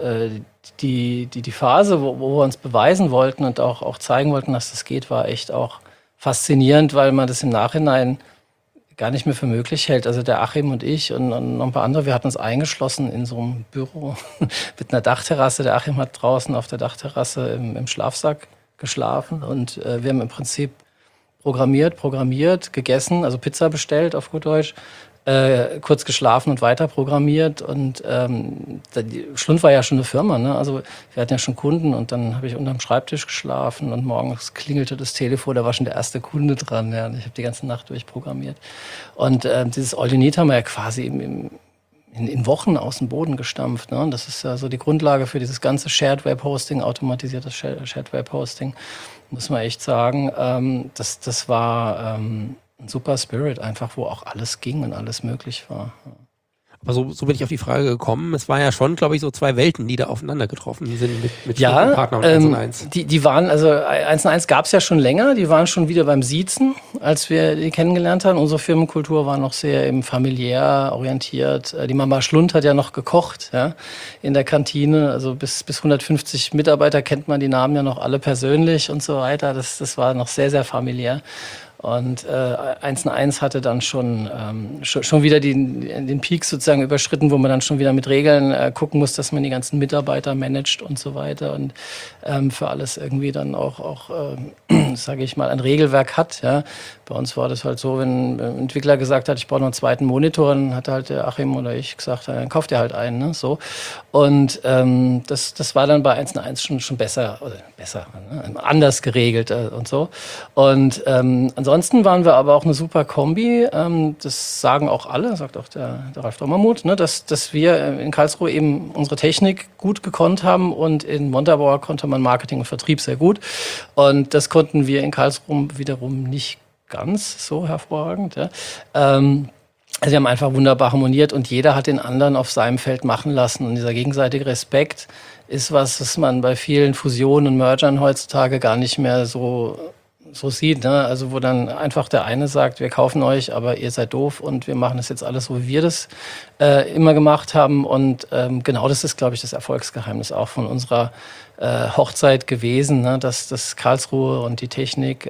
die Phase, wo wir uns beweisen wollten und auch zeigen wollten, dass das geht, war echt auch faszinierend, weil man das im Nachhinein gar nicht mehr für möglich hält. Also der Achim und ich und noch ein paar andere, wir hatten uns eingeschlossen in so einem Büro mit einer Dachterrasse. Der Achim hat draußen auf der Dachterrasse im Schlafsack geschlafen und wir haben im Prinzip programmiert, gegessen, also Pizza bestellt auf gut Deutsch, kurz geschlafen und weiter programmiert. Und Schlund war ja schon eine Firma, ne? Also wir hatten ja schon Kunden und dann habe ich unterm Schreibtisch geschlafen und morgens klingelte das Telefon, da war schon der erste Kunde dran. Ja? Und ich habe die ganze Nacht durchprogrammiert. Und dieses All You Need haben wir ja quasi in Wochen aus dem Boden gestampft. Ne? Und das ist ja so die Grundlage für dieses ganze Shared Web Hosting, automatisiertes Shared Web Hosting, muss man echt sagen. Das war ein super Spirit einfach, wo auch alles ging und alles möglich war. Aber so bin ich auf die Frage gekommen. Es war ja schon, glaube ich, so zwei Welten, die da aufeinander getroffen sind mit ja, Partner und 1&1. Die waren, also 1&1 gab es ja schon länger, die waren schon wieder beim Siezen, als wir die kennengelernt haben. Unsere Firmenkultur war noch sehr eben familiär orientiert. Die Mama Schlund hat ja noch gekocht, ja, in der Kantine. Also bis 150 Mitarbeiter kennt man die Namen ja noch alle persönlich und so weiter. Das war noch sehr, sehr familiär. Und 1&1 hatte dann schon wieder den Peak sozusagen überschritten, wo man dann schon wieder mit Regeln gucken muss, dass man die ganzen Mitarbeiter managt und so weiter und für alles irgendwie dann auch sage ich mal, ein Regelwerk hat. Ja. Bei uns war das halt so, wenn ein Entwickler gesagt hat, ich brauche noch einen zweiten Monitor, dann hat halt der Achim oder ich gesagt, dann kauft ihr halt einen. Ne? So. Und das war dann bei 1&1 schon besser, ne? Anders geregelt und so. Und ansonsten waren wir aber auch eine super Kombi. Das sagen auch alle, sagt auch der Ralf Dommermuth, ne? dass wir in Karlsruhe eben unsere Technik gut gekonnt haben und in Montabaur konnte man Marketing und Vertrieb sehr gut. Und das konnten wir in Karlsruhe wiederum nicht ganz so hervorragend. Ja. Also wir haben einfach wunderbar harmoniert und jeder hat den anderen auf seinem Feld machen lassen. Und dieser gegenseitige Respekt ist was man bei vielen Fusionen und Mergern heutzutage gar nicht mehr so sieht. Ne? Also wo dann einfach der eine sagt, wir kaufen euch, aber ihr seid doof und wir machen das jetzt alles so, wie wir das immer gemacht haben. Und genau das ist, glaube ich, das Erfolgsgeheimnis auch von unserer Hochzeit gewesen, ne? Dass das Karlsruhe und die Technik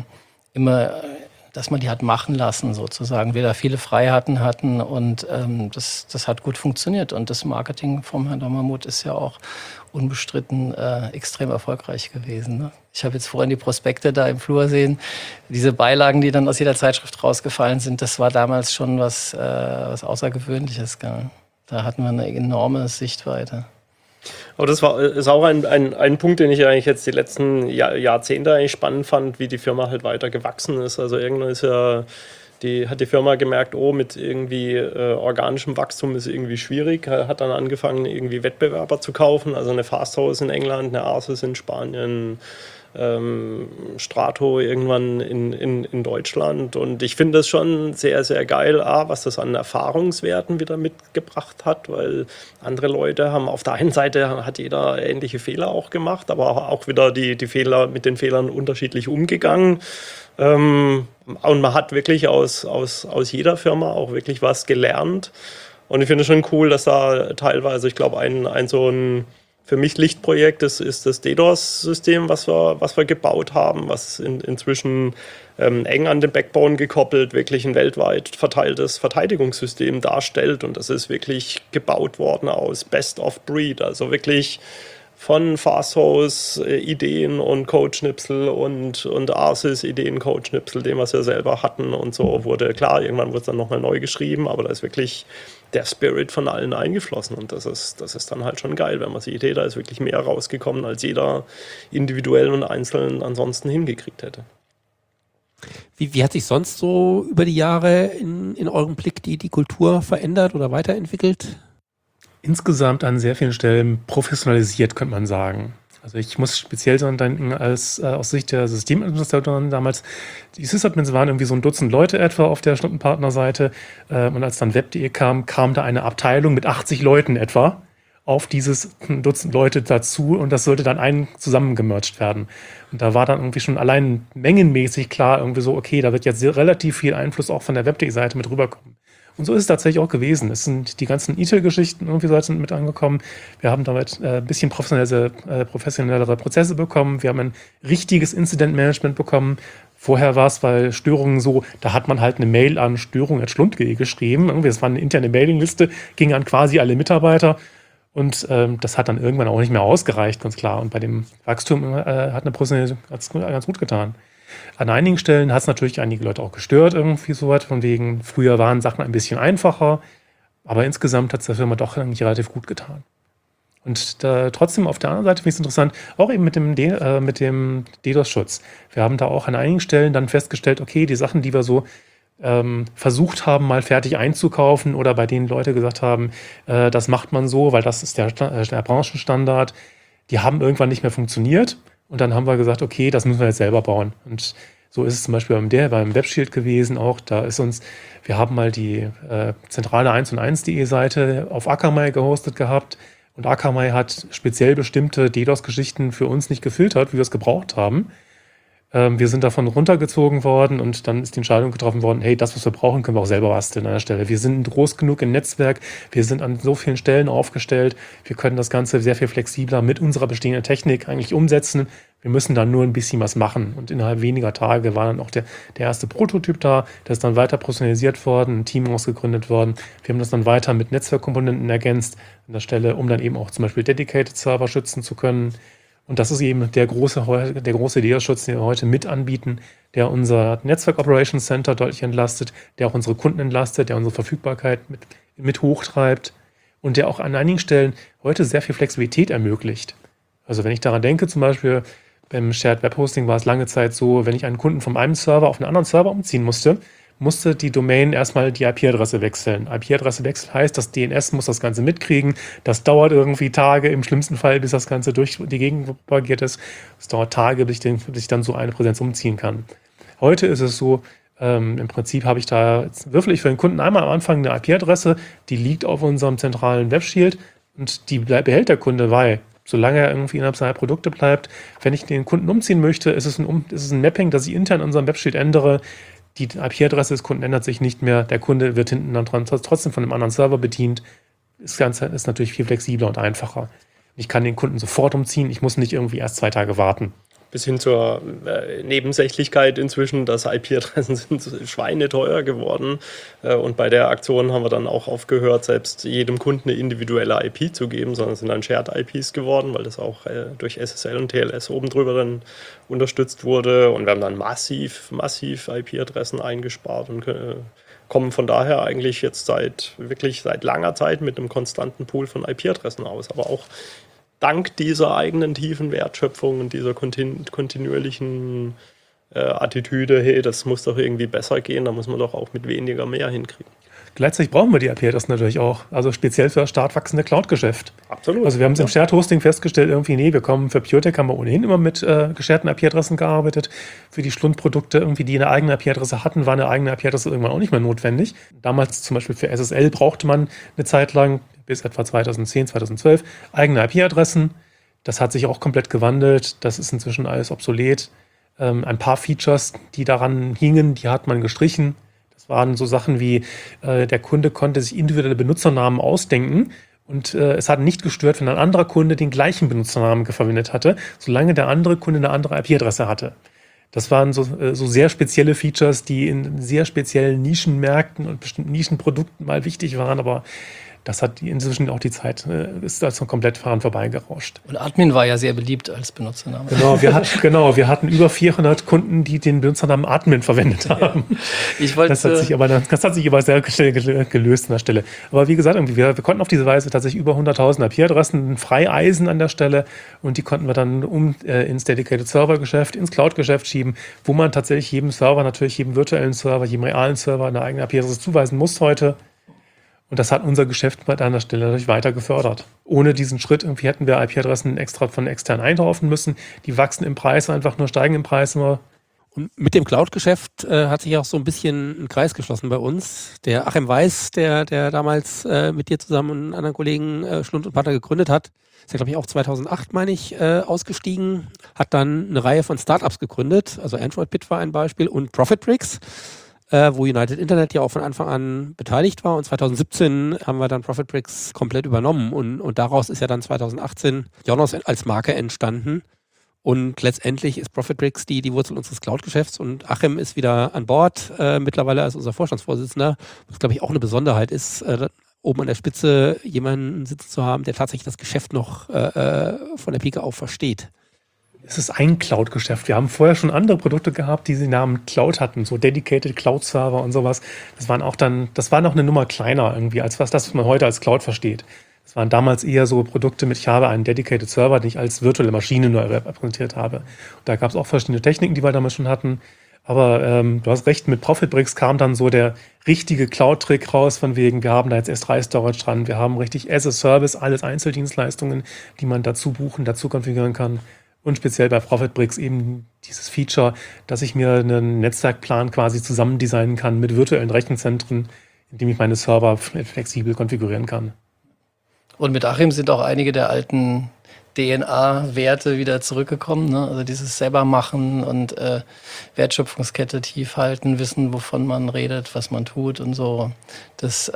immer, dass man die hat machen lassen sozusagen. Wir da viele Freiheiten hatten und das hat gut funktioniert. Und das Marketing vom Herrn Dommermuth ist ja auch unbestritten extrem erfolgreich gewesen. Ne? Ich habe jetzt vorhin die Prospekte da im Flur sehen. Diese Beilagen, die dann aus jeder Zeitschrift rausgefallen sind, das war damals schon was Außergewöhnliches. Gell? Da hatten wir eine enorme Sichtweite. Aber das ist auch ein Punkt, den ich eigentlich jetzt die letzten Jahrzehnte eigentlich spannend fand, wie die Firma halt weiter gewachsen ist. Also irgendwann hat die Firma gemerkt, mit irgendwie organischem Wachstum ist irgendwie schwierig, hat dann angefangen, irgendwie Wettbewerber zu kaufen, also eine Fasthouse in England, eine Asus in Spanien, Strato irgendwann in Deutschland. Und ich finde das schon sehr, sehr geil, was das an Erfahrungswerten wieder mitgebracht hat, weil andere Leute haben auf der einen Seite hat jeder ähnliche Fehler auch gemacht, aber auch wieder die Fehler mit den Fehlern unterschiedlich umgegangen. Und man hat wirklich aus jeder Firma auch wirklich was gelernt. Und ich finde es schon cool, dass da teilweise, ich glaube, ein so ein für mich Lichtprojekt ist das DDoS-System, was wir gebaut haben, was inzwischen eng an den Backbone gekoppelt, wirklich ein weltweit verteiltes Verteidigungssystem darstellt. Und das ist wirklich gebaut worden aus Best of Breed, also wirklich von Fasthouse Ideen und Codeschnipsel und Arsys Ideen, Codeschnipsel, den wir ja selber hatten und so irgendwann wurde es dann nochmal neu geschrieben, aber da ist wirklich der Spirit von allen eingeflossen und das ist dann halt schon geil, wenn man sieht, da ist wirklich mehr rausgekommen, als jeder individuell und einzeln ansonsten hingekriegt hätte. Wie hat sich sonst so über die Jahre in eurem Blick die Kultur verändert oder weiterentwickelt? Insgesamt an sehr vielen Stellen professionalisiert, könnte man sagen. Also ich muss speziell daran denken, aus Sicht der Systemadministratoren damals, die Sysadmins waren irgendwie so ein Dutzend Leute etwa auf der Stundenpartnerseite und als dann Web.de kam da eine Abteilung mit 80 Leuten etwa auf dieses Dutzend Leute dazu und das sollte dann zusammengemerged werden. Und da war dann irgendwie schon allein mengenmäßig klar irgendwie so, okay, da wird jetzt relativ viel Einfluss auch von der Web.de-Seite mit rüberkommen. Und so ist es tatsächlich auch gewesen. Es sind die ganzen ETL-Geschichten irgendwie so mit angekommen. Wir haben damit ein bisschen professionellere Prozesse bekommen. Wir haben ein richtiges Incident-Management bekommen. Vorher war es bei Störungen so, da hat man halt eine Mail an störung@schlund.de geschrieben. Irgendwie, das war eine interne Mailingliste, ging an quasi alle Mitarbeiter. Und das hat dann irgendwann auch nicht mehr ausgereicht, ganz klar. Und bei dem Wachstum hat eine Professionalität ganz gut getan. An einigen Stellen hat es natürlich einige Leute auch gestört, irgendwie so was, von wegen, früher waren Sachen ein bisschen einfacher, aber insgesamt hat es der Firma doch eigentlich relativ gut getan. Und trotzdem auf der anderen Seite finde ich es interessant, auch eben mit dem DDoS-Schutz. Wir haben da auch an einigen Stellen dann festgestellt, okay, die Sachen, die wir so versucht haben, mal fertig einzukaufen oder bei denen Leute gesagt haben, das macht man so, weil das ist der Branchenstandard, die haben irgendwann nicht mehr funktioniert. Und dann haben wir gesagt, okay, das müssen wir jetzt selber bauen. Und so ist es zum Beispiel beim WebShield gewesen auch. Wir haben mal die zentrale 1&1.de Seite auf Akamai gehostet gehabt. Und Akamai hat speziell bestimmte DDoS-Geschichten für uns nicht gefiltert, wie wir es gebraucht haben. Wir sind davon runtergezogen worden und dann ist die Entscheidung getroffen worden, hey, das, was wir brauchen, können wir auch selber basteln an der Stelle. Wir sind groß genug im Netzwerk, wir sind an so vielen Stellen aufgestellt, wir können das Ganze sehr viel flexibler mit unserer bestehenden Technik eigentlich umsetzen. Wir müssen dann nur ein bisschen was machen. Und innerhalb weniger Tage war dann auch der erste Prototyp da, der ist dann weiter professionalisiert worden, ein Team ausgegründet worden. Wir haben das dann weiter mit Netzwerkkomponenten ergänzt an der Stelle, um dann eben auch zum Beispiel Dedicated Server schützen zu können. Und das ist eben der große DDoS-Schutz, den wir heute mit anbieten, der unser Netzwerk Operations Center deutlich entlastet, der auch unsere Kunden entlastet, der unsere Verfügbarkeit mit hochtreibt und der auch an einigen Stellen heute sehr viel Flexibilität ermöglicht. Also wenn ich daran denke, zum Beispiel beim Shared Web Hosting war es lange Zeit so, wenn ich einen Kunden von einem Server auf einen anderen Server umziehen musste die Domain erstmal die IP-Adresse wechseln. IP-Adresse-Wechsel heißt, das DNS muss das Ganze mitkriegen. Das dauert irgendwie Tage, im schlimmsten Fall, bis das Ganze durch die Gegend propagiert ist. Es dauert Tage, bis ich dann so eine Präsenz umziehen kann. Heute ist es so, im Prinzip würfel ich für den Kunden einmal am Anfang eine IP-Adresse, die liegt auf unserem zentralen WebShield und die behält der Kunde bei. Solange er irgendwie innerhalb seiner Produkte bleibt. Wenn ich den Kunden umziehen möchte, ist es ein Mapping, das ich intern in unserem WebShield ändere. Die IP-Adresse des Kunden ändert sich nicht mehr. Der Kunde wird hinten dann trotzdem von einem anderen Server bedient. Das Ganze ist natürlich viel flexibler und einfacher. Ich kann den Kunden sofort umziehen. Ich muss nicht irgendwie erst 2 Tage warten. Bis hin zur Nebensächlichkeit inzwischen, dass IP-Adressen sind schweineteuer geworden. Und bei der Aktion haben wir dann auch aufgehört, selbst jedem Kunden eine individuelle IP zu geben, sondern es sind dann Shared IPs geworden, weil das auch durch SSL und TLS oben drüber dann unterstützt wurde. Und wir haben dann massiv IP-Adressen eingespart und kommen von daher eigentlich jetzt seit langer Zeit mit einem konstanten Pool von IP-Adressen aus. Aber auch dank dieser eigenen tiefen Wertschöpfung und dieser kontinuierlichen Attitüde, hey, das muss doch irgendwie besser gehen, da muss man doch auch mit weniger mehr hinkriegen. Gleichzeitig brauchen wir die IP-Adressen natürlich auch, also speziell für das stark wachsende Cloud-Geschäft. Absolut. Also wir haben es im Shared-Hosting festgestellt, wir kommen für PureTech haben wir ohnehin immer mit gescherten IP-Adressen gearbeitet. Für die Schlundprodukte, die eine eigene IP-Adresse hatten, war eine eigene IP-Adresse irgendwann auch nicht mehr notwendig. Damals zum Beispiel für SSL brauchte man eine Zeit lang, bis etwa 2010, 2012, eigene IP-Adressen. Das hat sich auch komplett gewandelt. Das ist inzwischen alles obsolet. Ein paar Features, die daran hingen, die hat man gestrichen. Das waren so Sachen wie, der Kunde konnte sich individuelle Benutzernamen ausdenken und es hat nicht gestört, wenn ein anderer Kunde den gleichen Benutzernamen verwendet hatte, solange der andere Kunde eine andere IP-Adresse hatte. Das waren so sehr spezielle Features, die in sehr speziellen Nischenmärkten und bestimmten Nischenprodukten mal wichtig waren, aber das hat inzwischen auch die Zeit, ist also komplett vorbeigerauscht. Und Admin war ja sehr beliebt als Benutzername. Wir hatten über 400 Kunden, die den Benutzernamen Admin verwendet haben. Ja. Das hat sich aber sehr schnell gelöst an der Stelle. Aber wie gesagt, wir konnten auf diese Weise tatsächlich über 100.000 IP-Adressen freieisen an der Stelle und die konnten wir dann ins Dedicated Server-Geschäft, ins Cloud-Geschäft schieben, wo man tatsächlich jedem Server, natürlich jedem virtuellen Server, jedem realen Server eine eigene IP-Adresse zuweisen muss heute. Und das hat unser Geschäft an der Stelle natürlich weiter gefördert. Ohne diesen Schritt hätten wir IP-Adressen extra von extern einkaufen müssen. Die wachsen im Preis, einfach nur steigen im Preis immer. Und mit dem Cloud-Geschäft hat sich auch so ein bisschen ein Kreis geschlossen bei uns. Der Achim Weiß, der damals mit dir zusammen und anderen Kollegen Schlund und Partner gegründet hat, ist ja, glaube ich, auch 2008, meine ich, ausgestiegen, hat dann eine Reihe von Startups gegründet. Also AndroidBit war ein Beispiel und ProfitBricks, wo United Internet ja auch von Anfang an beteiligt war. Und 2017 haben wir dann ProfitBricks komplett übernommen. Und daraus ist ja dann 2018 Yonos als Marke entstanden. Und letztendlich ist ProfitBricks die Wurzel unseres Cloud-Geschäfts. Und Achim ist wieder an Bord, mittlerweile als unser Vorstandsvorsitzender. Was, glaube ich, auch eine Besonderheit ist, oben an der Spitze jemanden sitzen zu haben, der tatsächlich das Geschäft noch von der Pike auf versteht. Es ist ein Cloud-Geschäft. Wir haben vorher schon andere Produkte gehabt, die den Namen Cloud hatten, so Dedicated Cloud-Server und sowas. Das war noch eine Nummer kleiner irgendwie, als was man heute als Cloud versteht. Das waren damals eher so Produkte mit, ich habe einen Dedicated Server, den ich als virtuelle Maschine nur repräsentiert habe. Und da gab es auch verschiedene Techniken, die wir damals schon hatten. Aber du hast recht, mit ProfitBricks kam dann so der richtige Cloud-Trick raus, von wegen, wir haben da jetzt S3-Storage dran, wir haben richtig as a Service, alles Einzeldienstleistungen, die man dazu buchen, dazu konfigurieren kann. Und speziell bei ProfitBricks eben dieses Feature, dass ich mir einen Netzwerkplan quasi zusammen designen kann mit virtuellen Rechenzentren, indem ich meine Server flexibel konfigurieren kann. Und mit Achim sind auch einige der alten DNA-Werte wieder zurückgekommen, ne? Also dieses selber machen und Wertschöpfungskette tief halten, wissen, wovon man redet, was man tut und so. Das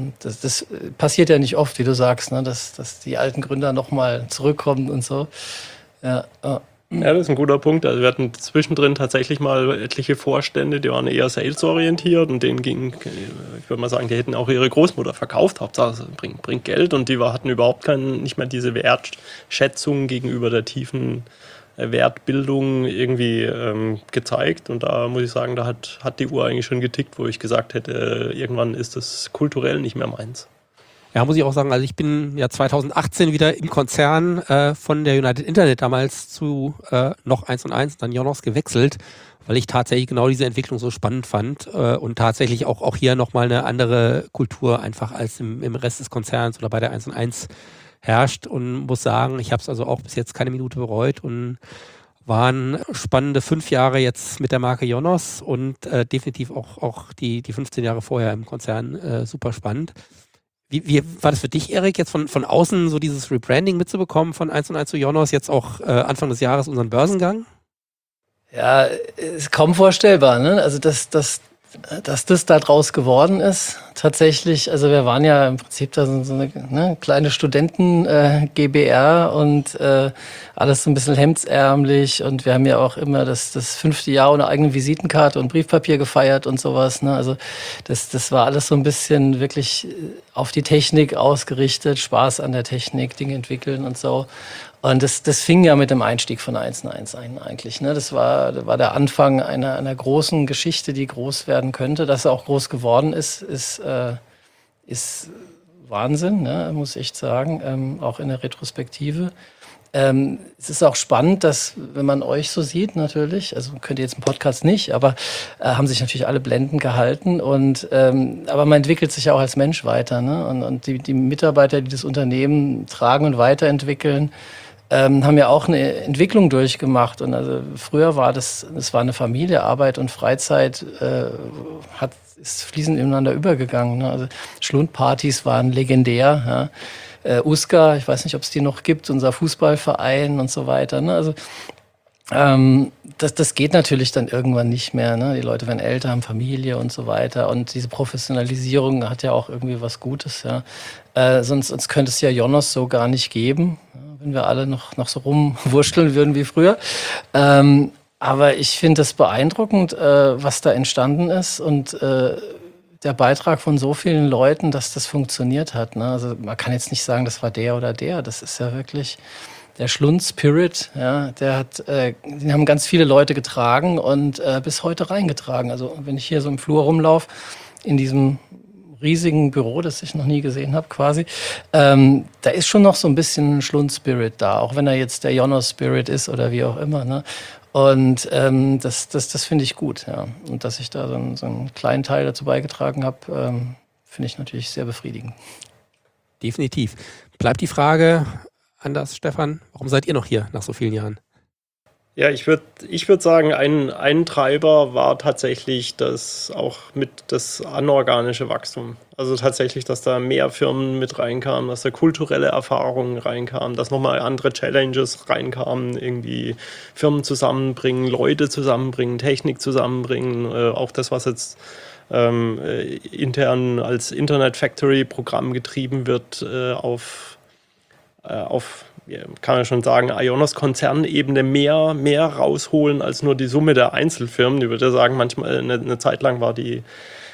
passiert ja nicht oft, wie du sagst, ne? Dass die alten Gründer nochmal zurückkommen und so. Ja, das ist ein guter Punkt. Also wir hatten zwischendrin tatsächlich mal etliche Vorstände, die waren eher salesorientiert und denen ging, ich würde mal sagen, die hätten auch ihre Großmutter verkauft, Hauptsache bringt Geld und die hatten überhaupt nicht mehr diese Wertschätzung gegenüber der tiefen Wertbildung irgendwie gezeigt und da muss ich sagen, da hat die Uhr eigentlich schon getickt, wo ich gesagt hätte, irgendwann ist das kulturell nicht mehr meins. Ja, muss ich auch sagen, also ich bin ja 2018 wieder im Konzern von der United Internet damals zu noch 1&1, dann Yonos gewechselt, weil ich tatsächlich genau diese Entwicklung so spannend fand und tatsächlich auch hier nochmal eine andere Kultur einfach als im Rest des Konzerns oder bei der 1&1 herrscht und muss sagen, ich habe es also auch bis jetzt keine Minute bereut und waren spannende 5 Jahre jetzt mit der Marke Yonos und definitiv auch die 15 Jahre vorher im Konzern super spannend. Wie war das für dich, Erik, jetzt von außen so dieses Rebranding mitzubekommen von 1&1 zu Yonos, jetzt auch Anfang des Jahres unseren Börsengang? Ja, ist kaum vorstellbar, ne? Also dass das da draus geworden ist, tatsächlich. Also wir waren ja im Prinzip da so eine kleine Studenten-GBR und alles so ein bisschen hemdsärmlich. Und wir haben ja auch immer das 5. Jahr ohne eigene Visitenkarte und Briefpapier gefeiert und sowas. Ne? Also das war alles so ein bisschen wirklich auf die Technik ausgerichtet, Spaß an der Technik, Dinge entwickeln und so. Und das fing ja mit dem Einstieg von 1&1 an eigentlich. Ne? Das war der Anfang einer großen Geschichte, die groß werden könnte. Dass er auch groß geworden ist Wahnsinn, ne? Muss ich echt sagen, auch in der Retrospektive. Es ist auch spannend, dass, wenn man euch so sieht natürlich, also könnt ihr jetzt im Podcast nicht, aber haben sich natürlich alle blendend gehalten. Aber man entwickelt sich ja auch als Mensch weiter. Ne? Und die Mitarbeiter, die das Unternehmen tragen und weiterentwickeln, haben ja auch eine Entwicklung durchgemacht. Und also früher war das war eine Familie, Arbeit und Freizeit ist fließend ineinander übergegangen. Ne? Also Schlundpartys waren legendär. Ja? USCA, ich weiß nicht, ob es die noch gibt, unser Fußballverein und so weiter. Ne? Also das geht natürlich dann irgendwann nicht mehr. Ne? Die Leute werden älter, haben Familie und so weiter. Und diese Professionalisierung hat ja auch irgendwie was Gutes. Ja? Sonst könnte es ja Jonos so gar nicht geben, wenn wir alle noch so rumwurschteln würden wie früher. Aber ich finde es beeindruckend, was da entstanden ist und der Beitrag von so vielen Leuten, dass das funktioniert hat. Ne? Also man kann jetzt nicht sagen, das war der oder der. Das ist ja wirklich der Schlund-Spirit. Ja? Den haben ganz viele Leute getragen und bis heute reingetragen. Also wenn ich hier so im Flur rumlaufe, in diesem riesigen Büro, das ich noch nie gesehen habe quasi, da ist schon noch so ein bisschen Schlund-Spirit da, auch wenn er jetzt der Jonos-Spirit ist oder wie auch immer. Ne? Und das finde ich gut, ja. Und dass ich da so einen kleinen Teil dazu beigetragen habe, finde ich natürlich sehr befriedigend. Definitiv. Bleibt die Frage anders, Stefan, warum seid ihr noch hier nach so vielen Jahren? Ja, ich würd sagen, ein Treiber war tatsächlich das anorganische Wachstum. Also tatsächlich, dass da mehr Firmen mit reinkamen, dass da kulturelle Erfahrungen reinkamen, dass nochmal andere Challenges reinkamen, irgendwie Firmen zusammenbringen, Leute zusammenbringen, Technik zusammenbringen, auch das, was jetzt intern als Internet Factory Programm getrieben wird, auf kann man schon sagen, Ionos Konzernebene mehr rausholen als nur die Summe der Einzelfirmen. Ich würde sagen, manchmal eine Zeit lang war die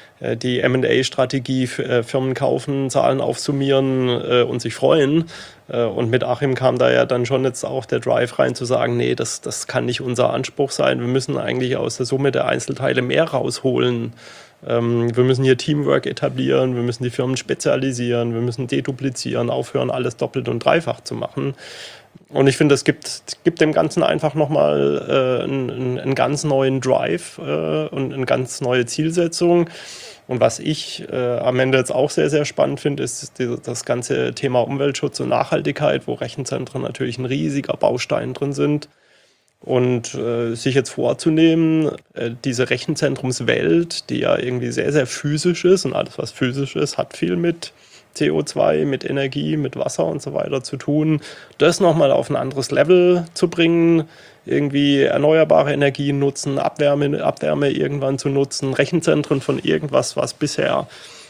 M&A-Strategie, Firmen kaufen, Zahlen aufsummieren und sich freuen. Und mit Achim kam da ja dann schon jetzt auch der Drive rein zu sagen, nee, das kann nicht unser Anspruch sein. Wir müssen eigentlich aus der Summe der Einzelteile mehr rausholen. Wir müssen hier Teamwork etablieren, wir müssen die Firmen spezialisieren, wir müssen deduplizieren, aufhören, alles doppelt und dreifach zu machen. Und ich finde, es gibt dem Ganzen einfach nochmal einen ganz neuen Drive und eine ganz neue Zielsetzung. Und was ich am Ende jetzt auch sehr, sehr spannend finde, ist das ganze Thema Umweltschutz und Nachhaltigkeit, wo Rechenzentren natürlich ein riesiger Baustein drin sind. Und sich jetzt vorzunehmen, diese Rechenzentrumswelt, die ja irgendwie sehr, sehr physisch ist und alles, was physisch ist, hat viel mit CO2, mit Energie, mit Wasser und so weiter zu tun, das nochmal auf ein anderes Level zu bringen, irgendwie erneuerbare Energien nutzen, Abwärme irgendwann zu nutzen, Rechenzentren von irgendwas, was bisher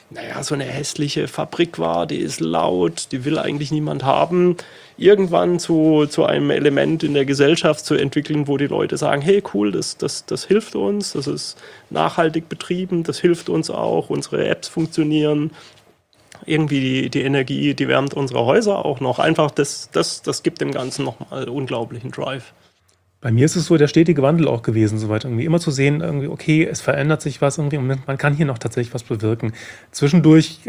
so eine hässliche Fabrik war, die ist laut, die will eigentlich niemand haben, irgendwann zu einem Element in der Gesellschaft zu entwickeln, wo die Leute sagen, hey cool, das hilft uns, das ist nachhaltig betrieben, das hilft uns auch, unsere Apps funktionieren, irgendwie die Energie, die wärmt unsere Häuser auch noch, einfach das gibt dem Ganzen nochmal unglaublichen Drive. Bei mir ist es so der stetige Wandel auch gewesen, soweit irgendwie immer zu sehen, irgendwie, okay, es verändert sich was irgendwie und man kann hier noch tatsächlich was bewirken. Zwischendurch,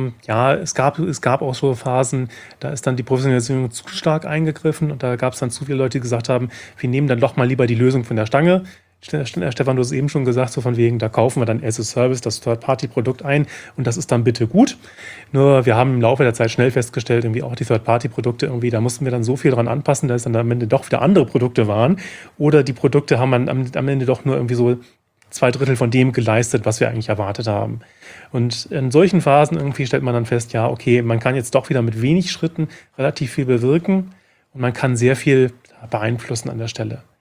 es gab auch so Phasen, da ist dann die Professionalisierung zu stark eingegriffen und da gab es dann zu viele Leute, die gesagt haben, wir nehmen dann doch mal lieber die Lösung von der Stange. Stefan, du hast eben schon gesagt, so von wegen, da kaufen wir dann as a Service das Third-Party-Produkt ein und das ist dann bitte gut. Nur wir haben im Laufe der Zeit schnell festgestellt, irgendwie auch die Third-Party-Produkte irgendwie, da mussten wir dann so viel dran anpassen, dass es dann am Ende doch wieder andere Produkte waren oder die Produkte haben am Ende doch nur irgendwie so 2/3 von dem geleistet, was wir eigentlich erwartet haben. Und in solchen Phasen irgendwie stellt man dann fest, ja, okay, man kann jetzt doch wieder mit wenig Schritten relativ viel bewirken und man kann sehr viel beeinflussen an der Stelle.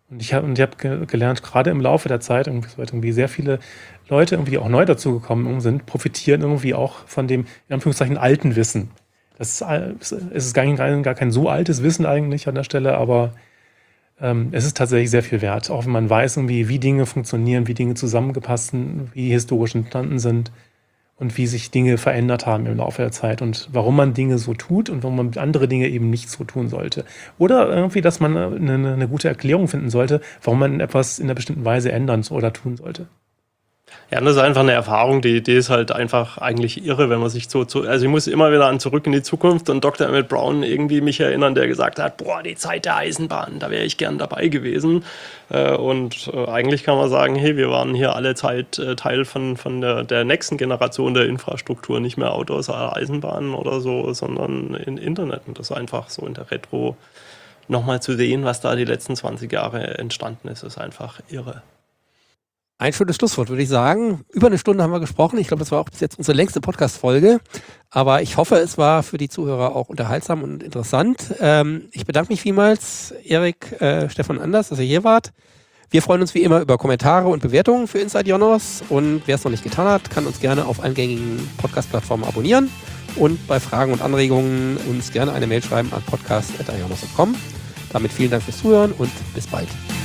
Und ich habe gelernt, gerade im Laufe der Zeit, irgendwie sehr viele Leute, irgendwie auch neu dazugekommen sind, profitieren irgendwie auch von dem, in Anführungszeichen, alten Wissen. Es ist gar kein so altes Wissen eigentlich an der Stelle, aber es ist tatsächlich sehr viel wert. Auch wenn man weiß, irgendwie, wie Dinge funktionieren, wie Dinge zusammengepasst sind, wie historisch entstanden sind und wie sich Dinge verändert haben im Laufe der Zeit und warum man Dinge so tut und warum man andere Dinge eben nicht so tun sollte. Oder irgendwie, dass man eine gute Erklärung finden sollte, warum man etwas in einer bestimmten Weise ändern oder tun sollte. Ja, das ist einfach eine Erfahrung, die ist halt einfach eigentlich irre, wenn man sich also ich muss immer wieder an Zurück in die Zukunft und Dr. Emmett Brown irgendwie mich erinnern, der gesagt hat, boah, die Zeit der Eisenbahn, da wäre ich gern dabei gewesen. Und eigentlich kann man sagen, hey, wir waren hier alle Zeit Teil von der nächsten Generation der Infrastruktur, nicht mehr Autos, Eisenbahnen oder so, sondern Internet. Und das ist einfach so in der Retro nochmal zu sehen, was da die letzten 20 Jahre entstanden ist einfach irre. Ein schönes Schlusswort, würde ich sagen. Über eine Stunde haben wir gesprochen. Ich glaube, das war auch bis jetzt unsere längste Podcast-Folge. Aber ich hoffe, es war für die Zuhörer auch unterhaltsam und interessant. Ich bedanke mich vielmals, Erik, Stefan Anders, dass ihr hier wart. Wir freuen uns wie immer über Kommentare und Bewertungen für Inside Ionos. Und wer es noch nicht getan hat, kann uns gerne auf allen gängigen Podcast-Plattformen abonnieren. Und bei Fragen und Anregungen uns gerne eine Mail schreiben an podcast@ionos.com. Damit vielen Dank fürs Zuhören und bis bald.